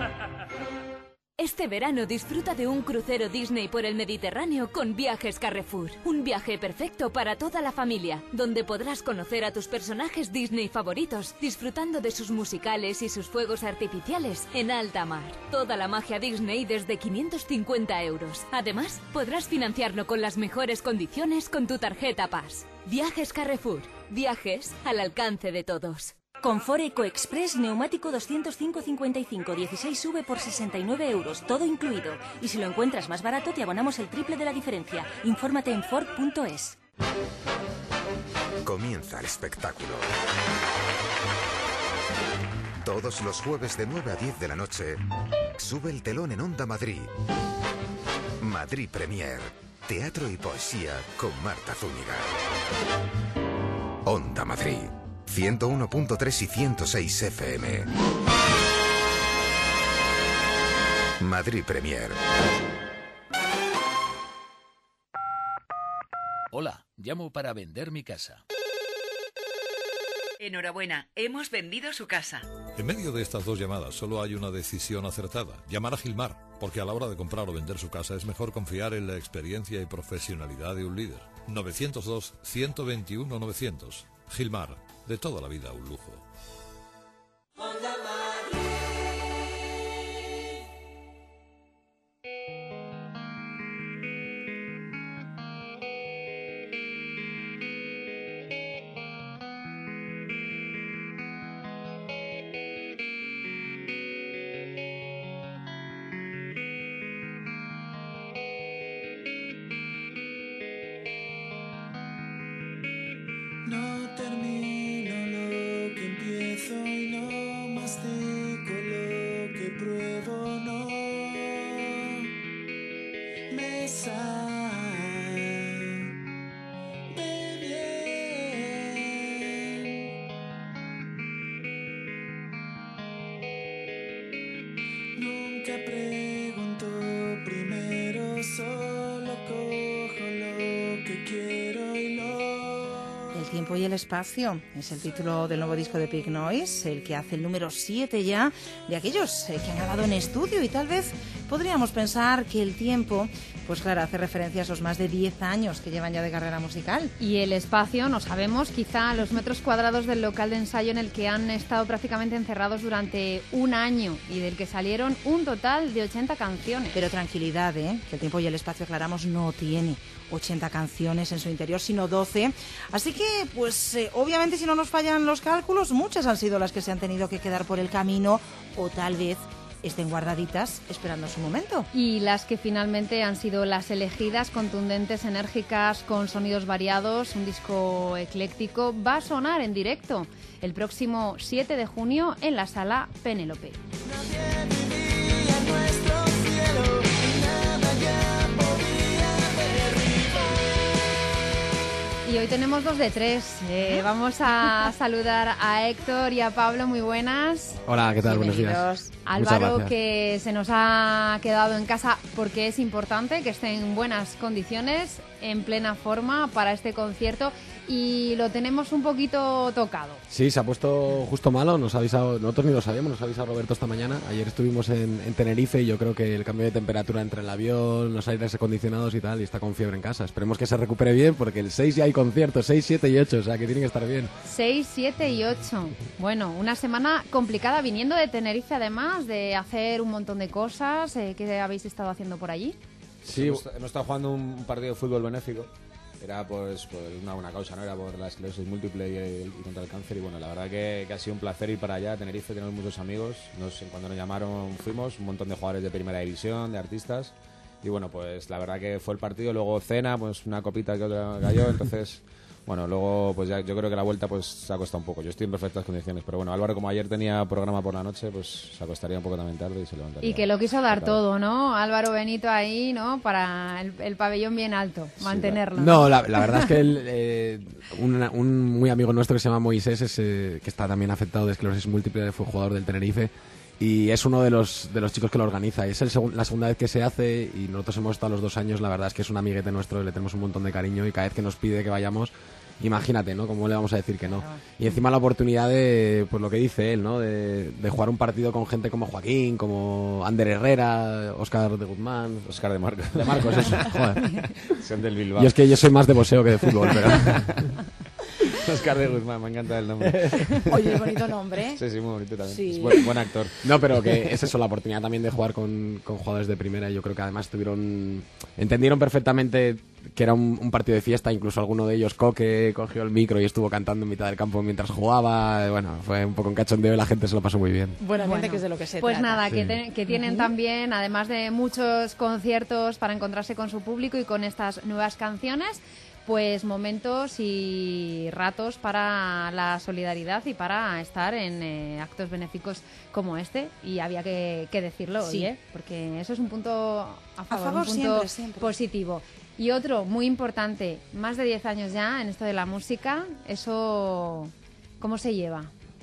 Este verano disfruta de un crucero Disney por el Mediterráneo con Viajes Carrefour. Un viaje perfecto para toda la familia, donde podrás conocer a tus personajes Disney favoritos, disfrutando de sus musicales y sus fuegos artificiales en alta mar. Toda la magia Disney desde 550 euros. Además, podrás financiarlo con las mejores condiciones con tu tarjeta Pass. Viajes Carrefour. Viajes al alcance de todos. Con Ford EcoExpress, neumático 205-55, 16V por 69 euros, todo incluido. Y si lo encuentras más barato, te abonamos el triple de la diferencia. Infórmate en Ford.es. Comienza el espectáculo. Todos los jueves de 9 a 10 de la noche, sube el telón en Onda Madrid. Madrid Premier, teatro y poesía con Marta Zúñiga. Onda Madrid. 101.3 y 106 FM. Madrid Premier. Hola, llamo para vender mi casa. Enhorabuena, hemos vendido su casa. En medio de estas dos llamadas solo hay una decisión acertada. Llamar a Gilmar, porque a la hora de comprar o vender su casa es mejor confiar en la experiencia y profesionalidad de un líder. 902-121-900. Gilmar, de toda la vida un lujo. No termino lo que empiezo y no mastico lo que pruebo, no me sabe bien. Nunca pregunto primero, solo cojo lo que quiero y lo... El tiempo y el espacio es el título del nuevo disco de Pig Noise, el que hace el número 7 ya de aquellos que han grabado en estudio, y tal vez podríamos pensar que el tiempo, pues claro, hace referencia a esos más de 10 años que llevan ya de carrera musical. Y el espacio, no sabemos, quizá los metros cuadrados del local de ensayo en el que han estado prácticamente encerrados durante un año y del que salieron un total de 80 canciones. Pero tranquilidad, que el tiempo y el espacio, aclaramos, no tiene 80 canciones en su interior, sino 12. Así que, pues obviamente, si no nos fallan los cálculos, muchas han sido las que se han tenido que quedar por el camino, o tal vez estén guardaditas esperando su momento. Y las que finalmente han sido las elegidas, contundentes, enérgicas, con sonidos variados, un disco ecléctico, va a sonar en directo el próximo 7 de junio en la Sala Penélope. Y hoy tenemos 2 de 3. Vamos a saludar a Héctor y a Pablo. Muy buenas. Hola, ¿qué tal? Buenos días. Álvaro, que se nos ha quedado en casa porque es importante que esté en buenas condiciones, en plena forma para este concierto. y lo tenemos un poquito tocado. Sí, se ha puesto justo malo, nos ha avisado, nosotros ni lo sabíamos, nos ha avisado Roberto esta mañana. Ayer estuvimos en Tenerife y yo creo que el cambio de temperatura entre el avión, los aires acondicionados y tal, y está con fiebre en casa. Esperemos que se recupere bien porque el 6 ya hay conciertos, 6, 7 y 8, o sea que tienen que estar bien. 6, 7 y 8. Bueno, una semana complicada viniendo de Tenerife, además de hacer un montón de cosas. ¿Qué habéis estado haciendo por allí? Sí, hemos estado jugando un partido de fútbol benéfico. Era pues por una causa, ¿no? Era por la esclerosis múltiple y contra el cáncer. Y bueno, la verdad que ha sido un placer ir para allá. Tenerife, tenemos muchos amigos. Cuando nos llamaron fuimos, un montón de jugadores de primera división, de artistas. Y bueno, pues la verdad que fue el partido. Luego cena, pues una copita que otra cayó. Entonces, bueno, luego pues ya yo creo que la vuelta pues se ha costado un poco. Yo estoy en perfectas condiciones. Pero bueno, Álvaro, como ayer tenía programa por la noche, pues se acostaría un poco también tarde y se levantaría. Y que lo quiso dar todo, ¿no? Álvaro Benito ahí, ¿no? Para el pabellón bien alto, mantenerlo. No, la verdad es que un muy amigo nuestro que se llama Moisés, que está también afectado de esclerosis múltiple, fue jugador del Tenerife. Y es uno de los chicos que lo organiza. Es la segunda vez que se hace y nosotros hemos estado los 2 años. La verdad es que es un amiguete nuestro, le tenemos un montón de cariño y cada vez que nos pide que vayamos, imagínate, ¿no? ¿Cómo le vamos a decir que no? Y encima la oportunidad de, pues lo que dice él, ¿no? De jugar un partido con gente como Joaquín, como Ander Herrera, Óscar de Guzmán. Óscar de Marcos. De Marcos, eso. Joder. Son del Bilbao. Y es que yo soy más de boxeo que de fútbol, pero... Óscar de Guzmán, me encanta el nombre. Oye, bonito nombre. Sí, muy bonito también. Sí. Es buen actor. No, pero que es eso, la oportunidad también de jugar con jugadores de primera. Yo creo que además entendieron perfectamente que era un partido de fiesta. Incluso alguno de ellos, Coque, cogió el micro y estuvo cantando en mitad del campo mientras jugaba. Bueno, fue un poco un cachondeo y la gente se lo pasó muy bien. Buena gente, que es de lo que se pues trata. Nada, Sí. que tienen también, además de muchos conciertos para encontrarse con su público y con estas nuevas canciones, pues momentos y ratos para la solidaridad y para estar en actos benéficos como este, y había que decirlo Sí. hoy, porque eso es un punto a favor, un punto siempre, siempre. positivo. Y otro muy importante, más de 10 años ya en esto de la música, eso ¿cómo se lleva?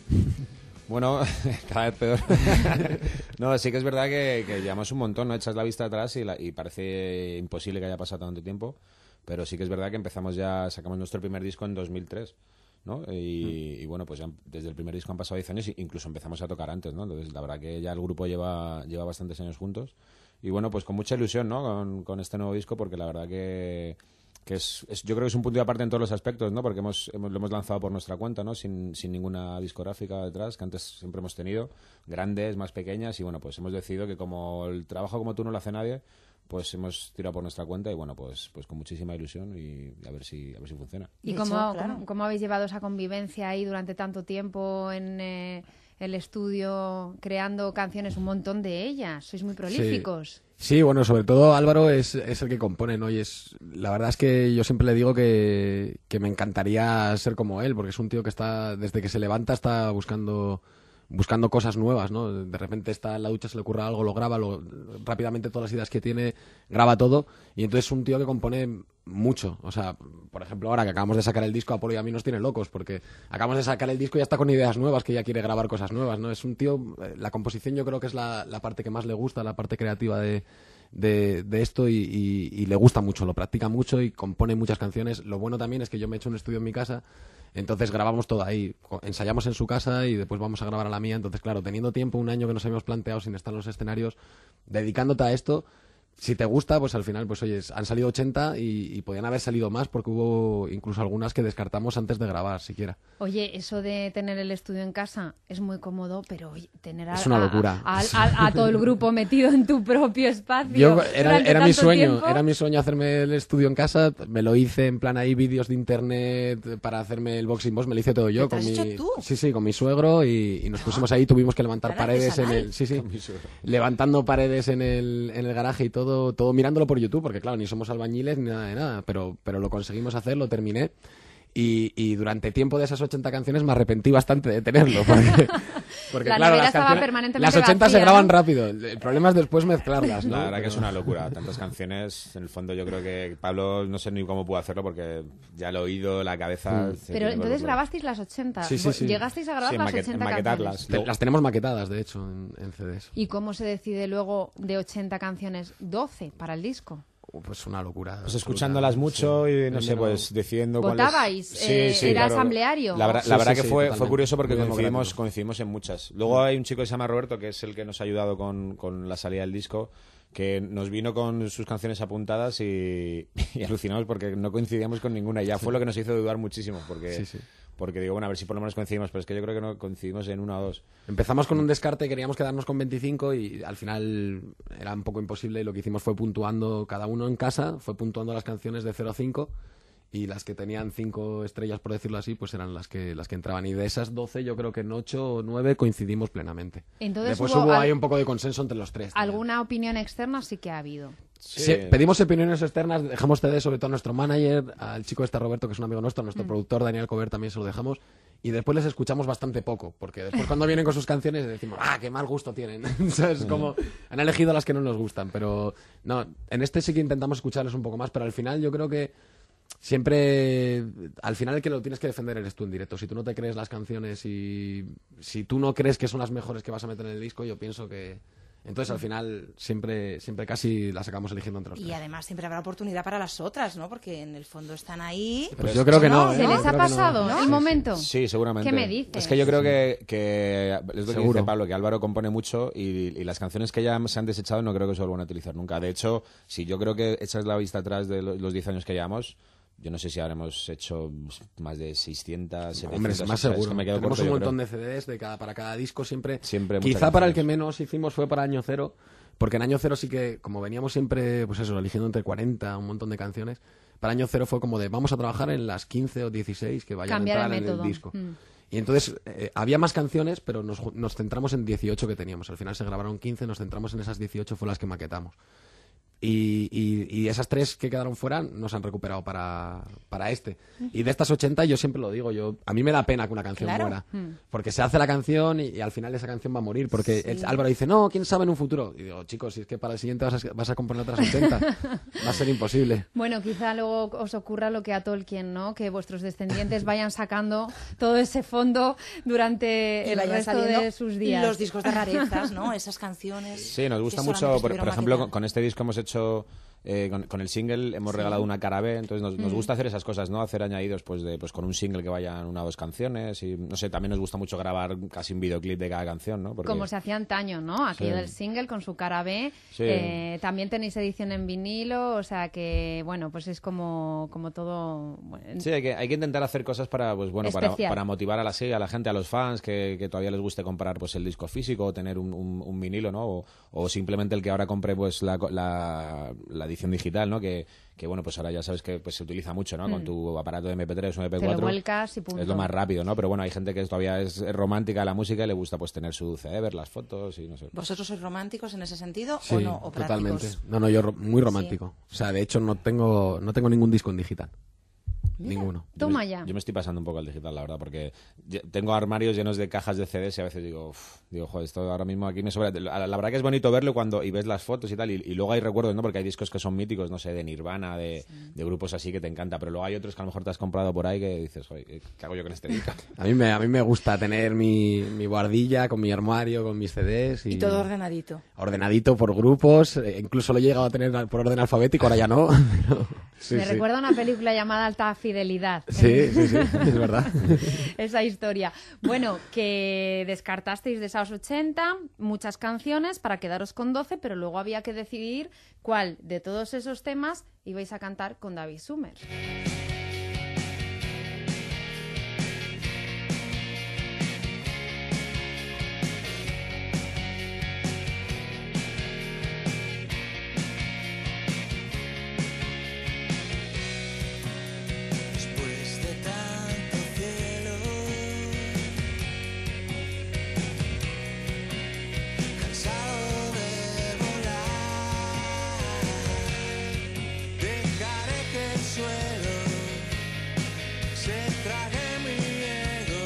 Bueno, cada vez peor. No, sí que es verdad que llevamos un montón, ¿no? Echas la vista atrás y parece imposible que haya pasado tanto tiempo. Pero sí que es verdad que sacamos nuestro primer disco en 2003, ¿no? Y bueno, pues ya desde el primer disco han pasado 10 años e incluso empezamos a tocar antes, ¿no? Entonces la verdad que ya el grupo lleva bastantes años juntos. Y bueno, pues con mucha ilusión, ¿no? Con este nuevo disco, porque la verdad que yo creo que es un punto de aparte en todos los aspectos, ¿no? Porque lo hemos lanzado por nuestra cuenta, ¿no? Sin ninguna discográfica detrás, que antes siempre hemos tenido, grandes, más pequeñas, y bueno, pues hemos decidido que como el trabajo como tú no lo hace nadie, pues hemos tirado por nuestra cuenta y bueno, pues con muchísima ilusión y a ver si funciona. ¿Y cómo habéis llevado esa convivencia ahí durante tanto tiempo en el estudio, creando canciones, un montón de ellas? Sois muy prolíficos. Sí, bueno, sobre todo Álvaro es el que compone, ¿no? Y la verdad es que yo siempre le digo que me encantaría ser como él, porque es un tío que está, desde que se levanta, está buscando cosas nuevas, ¿no? De repente está en la ducha, se le ocurre algo, lo graba, rápidamente todas las ideas que tiene, graba todo, y entonces es un tío que compone mucho. O sea, por ejemplo, ahora que acabamos de sacar el disco, Apolo y a mí nos tiene locos, porque acabamos de sacar el disco y ya está con ideas nuevas, que ya quiere grabar cosas nuevas, ¿no? Es un tío, la composición yo creo que es la parte que más le gusta, la parte creativa de esto, y le gusta mucho, lo practica mucho y compone muchas canciones. Lo bueno también es que yo me he hecho un estudio en mi casa, entonces grabamos todo ahí, ensayamos en su casa y después vamos a grabar a la mía. Entonces, claro, teniendo tiempo, un año que nos habíamos planteado sin estar en los escenarios, dedicándote a esto, si te gusta, pues al final, pues oye, han salido 80 y podían haber salido más, porque hubo incluso algunas que descartamos antes de grabar siquiera. Oye, eso de tener el estudio en casa es muy cómodo, pero oye, tener es una locura. A todo el grupo metido en tu propio espacio. Era mi sueño, era mi sueño hacerme el estudio en casa. Me lo hice en plan ahí, vídeos de internet para hacerme el boxing box, me lo hice todo yo. ¿Te has hecho tú? Sí, con mi suegro, y nos pusimos ahí, tuvimos que levantar paredes levantando paredes en el garaje y todo mirándolo por YouTube, porque claro, ni somos albañiles ni nada de nada, pero lo conseguimos hacer, lo terminé. Y durante tiempo de esas 80 canciones me arrepentí bastante de tenerlo, porque la claro, nevera estaba permanentemente las 80 vacía, se graban ¿no? rápido, el problema es después mezclarlas, ¿no? La verdad que es una locura, tantas canciones. En el fondo yo creo que Pablo no sé ni cómo pudo hacerlo, porque ya el oído, la cabeza... Pero entonces grabasteis las 80. Sí. ¿Llegasteis a grabar las 80 maquetarlas. canciones? Las tenemos maquetadas, de hecho, en CDs. ¿Y cómo se decide luego de 80 canciones 12 para el disco? Pues una locura. Pues escuchándolas mucho y no sé, pues decidiendo ¿Votabais? Sí, ¿Era claro. asambleario? La verdad que fue totalmente. curioso porque Muy coincidimos en muchas. Luego hay un chico que se llama Roberto, que es el que nos ha ayudado con la salida del disco, que nos vino con sus canciones apuntadas y alucinamos porque no coincidíamos con ninguna. Y ya fue lo que nos hizo dudar muchísimo porque digo, bueno, a ver si por lo menos coincidimos, pero es que yo creo que no coincidimos en una o dos. Empezamos con un descarte, queríamos quedarnos con 25 y al final era un poco imposible y lo que hicimos fue puntuando cada uno en casa, fue puntuando las canciones de 0 a 5 y las que tenían 5 estrellas, por decirlo así, pues eran las que entraban. Y de esas 12 yo creo que en 8 o 9 coincidimos plenamente. Entonces, después hubo ahí un poco de consenso entre los tres. ¿Alguna opinión externa sí que ha habido? Sí, pedimos opiniones externas, dejamos CD sobre todo a nuestro manager, al chico Roberto, que es un amigo nuestro, a nuestro productor Daniel Cover también se lo dejamos, y después les escuchamos bastante poco, porque después cuando vienen con sus canciones decimos, qué mal gusto tienen. Es como, han elegido las que no nos gustan, pero no, en este sí que intentamos escucharles un poco más, pero al final yo creo que siempre, al final el que lo tienes que defender eres tú en directo. Si tú no te crees las canciones y si tú no crees que son las mejores que vas a meter en el disco, yo pienso que... Entonces, al final, siempre casi las acabamos eligiendo entre los tres. Y además siempre habrá oportunidad para las otras, ¿no? Porque en el fondo están ahí. Pues yo creo que no. ¿Se les ha pasado el momento? Sí, seguramente. ¿Qué me dices? Es que yo creo que es lo que dice Pablo, que Álvaro compone mucho y las canciones que ya se han desechado no creo que se vuelvan a utilizar nunca. De hecho, si yo creo que echas la vista atrás de los 10 años que llevamos, yo no sé si habremos hecho más de 600, 700. Hombre, más seguro. Es que me quedo Tenemos corto, un montón creo. de CDs para cada disco siempre. muchas Quizá para el canciones. que menos hicimos fue para Año Cero, porque en Año Cero sí que, como veníamos siempre, pues eso, eligiendo entre 40, un montón de canciones, para Año Cero fue como de vamos a trabajar en las 15 o 16 que vayan Cambiar a entrar el en el método. disco. Y entonces había más canciones, pero nos centramos en 18 que teníamos. Al final se grabaron 15, nos centramos en esas 18, fue las que maquetamos. Y esas 3 que quedaron fuera nos han recuperado para este. Y de estas 80 yo siempre lo digo, a mí me da pena que una canción muera. Porque se hace la canción y al final esa canción va a morir. Porque Álvaro dice, no, quién sabe en un futuro. Y digo, chicos, si es que para el siguiente vas a componer otras 80, va a ser imposible. Bueno, quizá luego os ocurra lo que a Tolkien, ¿no? Que vuestros descendientes vayan sacando todo ese fondo durante el resto de sus días. Los discos de rarezas, ¿no? Esas canciones. Sí, nos gusta que mucho, solamente por estuvieron ejemplo, maquetadas. con este disco hemos hecho, con el single hemos regalado una cara B, entonces nos gusta hacer esas cosas, ¿no? Hacer añadidos pues con un single que vayan 1 o 2 canciones y no sé, también nos gusta mucho grabar casi un videoclip de cada canción, ¿no? Porque... Como se hacía antaño, ¿no? Aquello Sí. del single con su cara B. Sí. También tenéis edición en vinilo, o sea que, bueno, pues es como todo... Bueno, Sí, hay que intentar hacer cosas para Especial. motivar a la gente, a los fans, que todavía les guste comprar pues el disco físico o tener un vinilo, ¿no? O simplemente el que ahora compre pues la edición digital, ¿no? Que bueno, pues ahora ya sabes que pues se utiliza mucho, ¿no? Con tu aparato de MP3 o MP4. te lo vuelcas y punto. Es lo más rápido, ¿no? Pero bueno, hay gente que todavía es romántica de la música y le gusta pues tener su CD, ver las fotos y no sé. ¿Vosotros sois románticos en ese sentido Sí, o no? ¿O totalmente. prácticos? No, yo muy romántico. O sea, de hecho no tengo ningún disco en digital. Ninguno. Toma ya. Yo me estoy pasando un poco al digital, la verdad, porque tengo armarios llenos de cajas de CDs y a veces digo, joder, esto ahora mismo aquí me sobra. La verdad que es bonito verlo y ves las fotos y tal, y luego hay recuerdos, ¿no? Porque hay discos que son míticos, no sé, de Nirvana, de grupos así que te encanta, pero luego hay otros que a lo mejor te has comprado por ahí que dices, joder, ¿qué hago yo con este disco? A mí me gusta tener mi guardilla con mi armario, con mis CDs. Y todo ordenadito. Ordenadito por grupos, incluso lo he llegado a tener por orden alfabético, ahora ya no. Sí, Me recuerda a una película llamada Alta Fidelidad. Sí, es verdad. Esa historia. Bueno, que descartasteis de esas 80 muchas canciones para quedaros con 12, pero luego había que decidir cuál de todos esos temas ibais a cantar con David Summers. Después de tanto cielo, cansado de volar, dejaré que el suelo se trague mi ego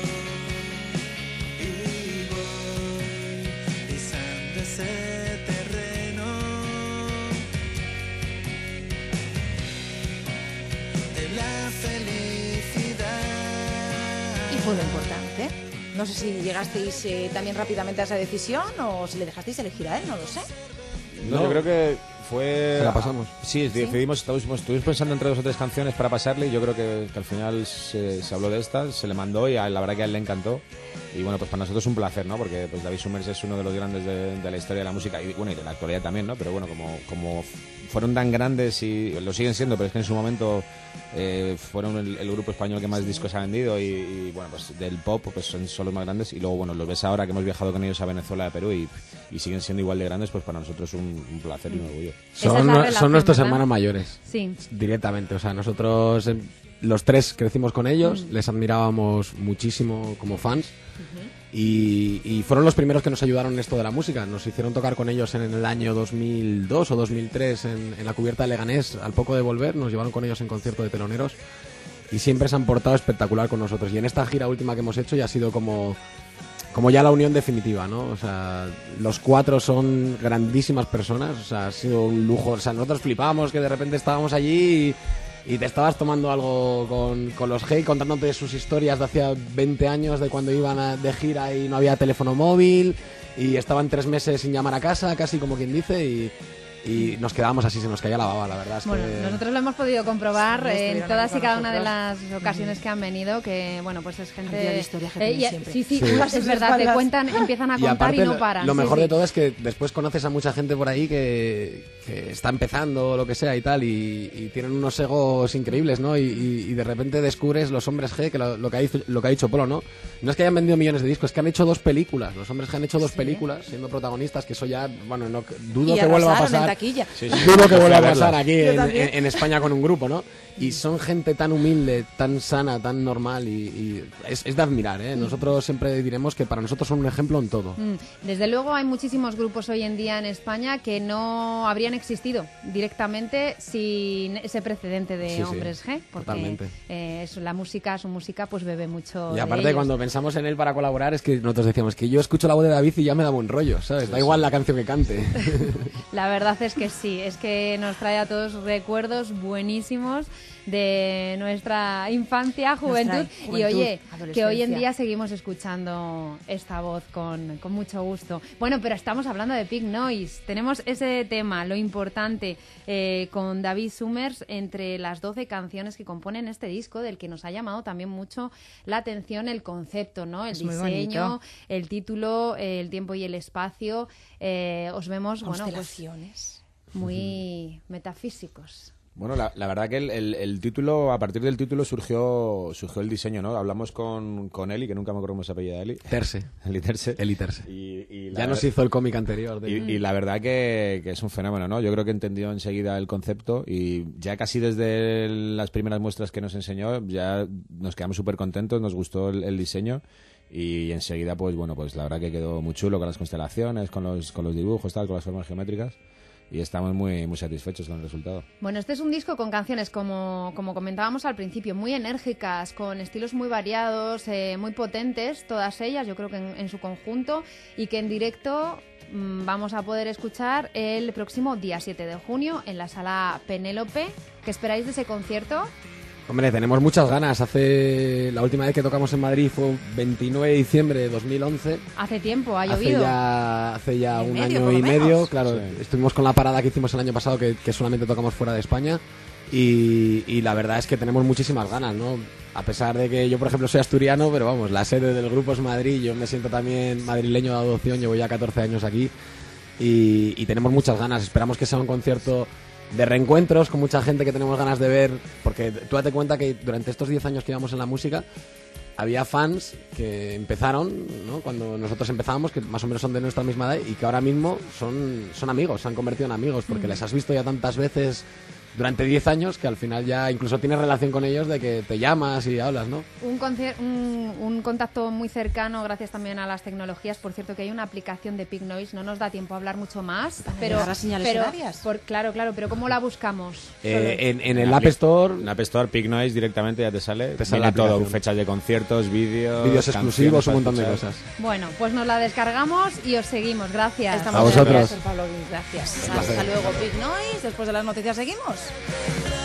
y voy pisando ese terreno de la felicidad. Y fue lo importante. No sé si llegasteis también rápidamente a esa decisión o si le dejasteis elegir a él, no lo sé. No, yo creo que Fue... ¿Se la pasamos? Sí, decidimos, estuvimos pensando entre 2 o 3 canciones para pasarle y yo creo que al final se habló de estas, se le mandó y la verdad que a él le encantó. Y bueno, pues para nosotros es un placer, ¿no? Porque pues David Summers es uno de los grandes de la historia de la música y bueno, y de la actualidad también, ¿no? Pero bueno, como fueron tan grandes y lo siguen siendo, pero es que en su momento fueron el grupo español que más discos ha vendido y bueno, pues del pop pues son los más grandes y luego bueno, los ves ahora que hemos viajado con ellos a Venezuela, a Perú y siguen siendo igual de grandes, pues para nosotros un placer y un orgullo. Son nuestros hermanos mayores. Sí. Directamente, o sea, nosotros los 3 crecimos con ellos, les admirábamos muchísimo como fans. Y fueron los primeros que nos ayudaron en esto de la música. Nos hicieron tocar con ellos en el año 2002 o 2003 en la cubierta de Leganés. Al poco de volver nos llevaron con ellos en concierto de teloneros y siempre se han portado espectacular con nosotros. Y en esta gira última que hemos hecho ya ha sido como ya la unión definitiva, ¿no? O sea, los 4 son grandísimas personas. O sea, ha sido un lujo. O sea, nosotros flipábamos que de repente estábamos allí y te estabas tomando algo con los Hey, contándote sus historias de hacía 20 años, de cuando iban de gira y no había teléfono móvil, y estaban 3 meses sin llamar a casa, casi como quien dice, y nos quedábamos así, se nos caía la baba, la verdad. Bueno, nosotros lo hemos podido comprobar en todas y cada una de las ocasiones que han venido, que bueno, pues es gente... La historia que tienen siempre. Sí, es verdad, te cuentan, empiezan a contar y no paran. Lo mejor de todo es que después conoces a mucha gente por ahí que está empezando o lo que sea y tal, y tienen unos egos increíbles, ¿no? Y de repente descubres los Hombres G, que lo que ha dicho Polo, ¿no? No es que hayan vendido millones de discos, es que han hecho 2 películas. Los Hombres G han hecho 2 películas siendo protagonistas, que eso ya, bueno, no dudo que vuelva a pasar. Dudo que vuelva a pasar aquí en España con un grupo, ¿no? Y son gente tan humilde, tan sana, tan normal y es de admirar, ¿eh? Nosotros siempre diremos que para nosotros son un ejemplo en todo. Desde luego hay muchísimos grupos hoy en día en España que no habrían existido directamente sin ese precedente de Hombres G, porque su música pues bebe mucho. Y aparte de cuando pensamos en él para colaborar es que nosotros decíamos que yo escucho la voz de David y ya me da buen rollo, ¿sabes? Da igual la canción que cante. La verdad es que sí, es que nos trae a todos recuerdos buenísimos de nuestra infancia, juventud y oye, que hoy en día seguimos escuchando esta voz con mucho gusto. Bueno, pero estamos hablando de Pig Noise, tenemos ese tema, lo importante, con David Summers, entre las 12 canciones que componen este disco, del que nos ha llamado también mucho la atención el concepto, ¿no? El diseño, el título, el tiempo y el espacio, os vemos, bueno, pues muy metafísicos. Bueno, la verdad que el título, a partir del título surgió el diseño, ¿no? Hablamos con Eli, que nunca me acuerdo cómo se apellida Eli. Terse. Eli Terse. Y ya nos hizo el cómic anterior. Y la verdad que es un fenómeno, ¿no? Yo creo que entendió enseguida el concepto y ya casi desde las primeras muestras que nos enseñó ya nos quedamos súper contentos, nos gustó el diseño. Y enseguida, pues bueno, pues la verdad que quedó muy chulo con las constelaciones, con los dibujos, tal, con las formas geométricas. Y estamos muy, muy satisfechos con el resultado. Bueno, este es un disco con canciones, como comentábamos al principio, muy enérgicas, con estilos muy variados, muy potentes, todas ellas, yo creo que en su conjunto, y que en directo vamos a poder escuchar el próximo día 7 de junio en la Sala Penélope. ¿Qué esperáis de ese concierto? Hombre, tenemos muchas ganas. La última vez que tocamos en Madrid fue 29 de diciembre de 2011. Hace tiempo, ha llovido. Hace ya un año y medio, claro. Sí. Estuvimos con la parada que hicimos el año pasado, que solamente tocamos fuera de España. Y la verdad es que tenemos muchísimas ganas, ¿no? A pesar de que yo, por ejemplo, soy asturiano, pero vamos, la sede del grupo es Madrid. Yo me siento también madrileño de adopción, llevo ya 14 años aquí. Y tenemos muchas ganas. Esperamos que sea un concierto de reencuentros con mucha gente que tenemos ganas de ver, porque tú date cuenta que durante estos 10 años que llevamos en la música había fans que empezaron, ¿no? Cuando nosotros empezábamos, que más o menos son de nuestra misma edad y que ahora mismo son amigos, se han convertido en amigos porque les has visto ya tantas veces durante 10 años que al final ya incluso tienes relación con ellos de que te llamas y hablas, ¿no? Un contacto muy cercano gracias también a las tecnologías. Por cierto, que hay una aplicación de Pig Noise, no nos da tiempo a hablar mucho más, pero claro, pero ¿cómo la buscamos? En el App Store. En App Store, Pig Noise directamente ya te sale todo, fechas de conciertos, vídeos exclusivos, un montón de cosas. Bueno, pues nos la descargamos y os seguimos. Gracias. Estamos a vosotros. Gracias, Pablo. Gracias. Hasta luego, Pig Noise. Después de las noticias seguimos.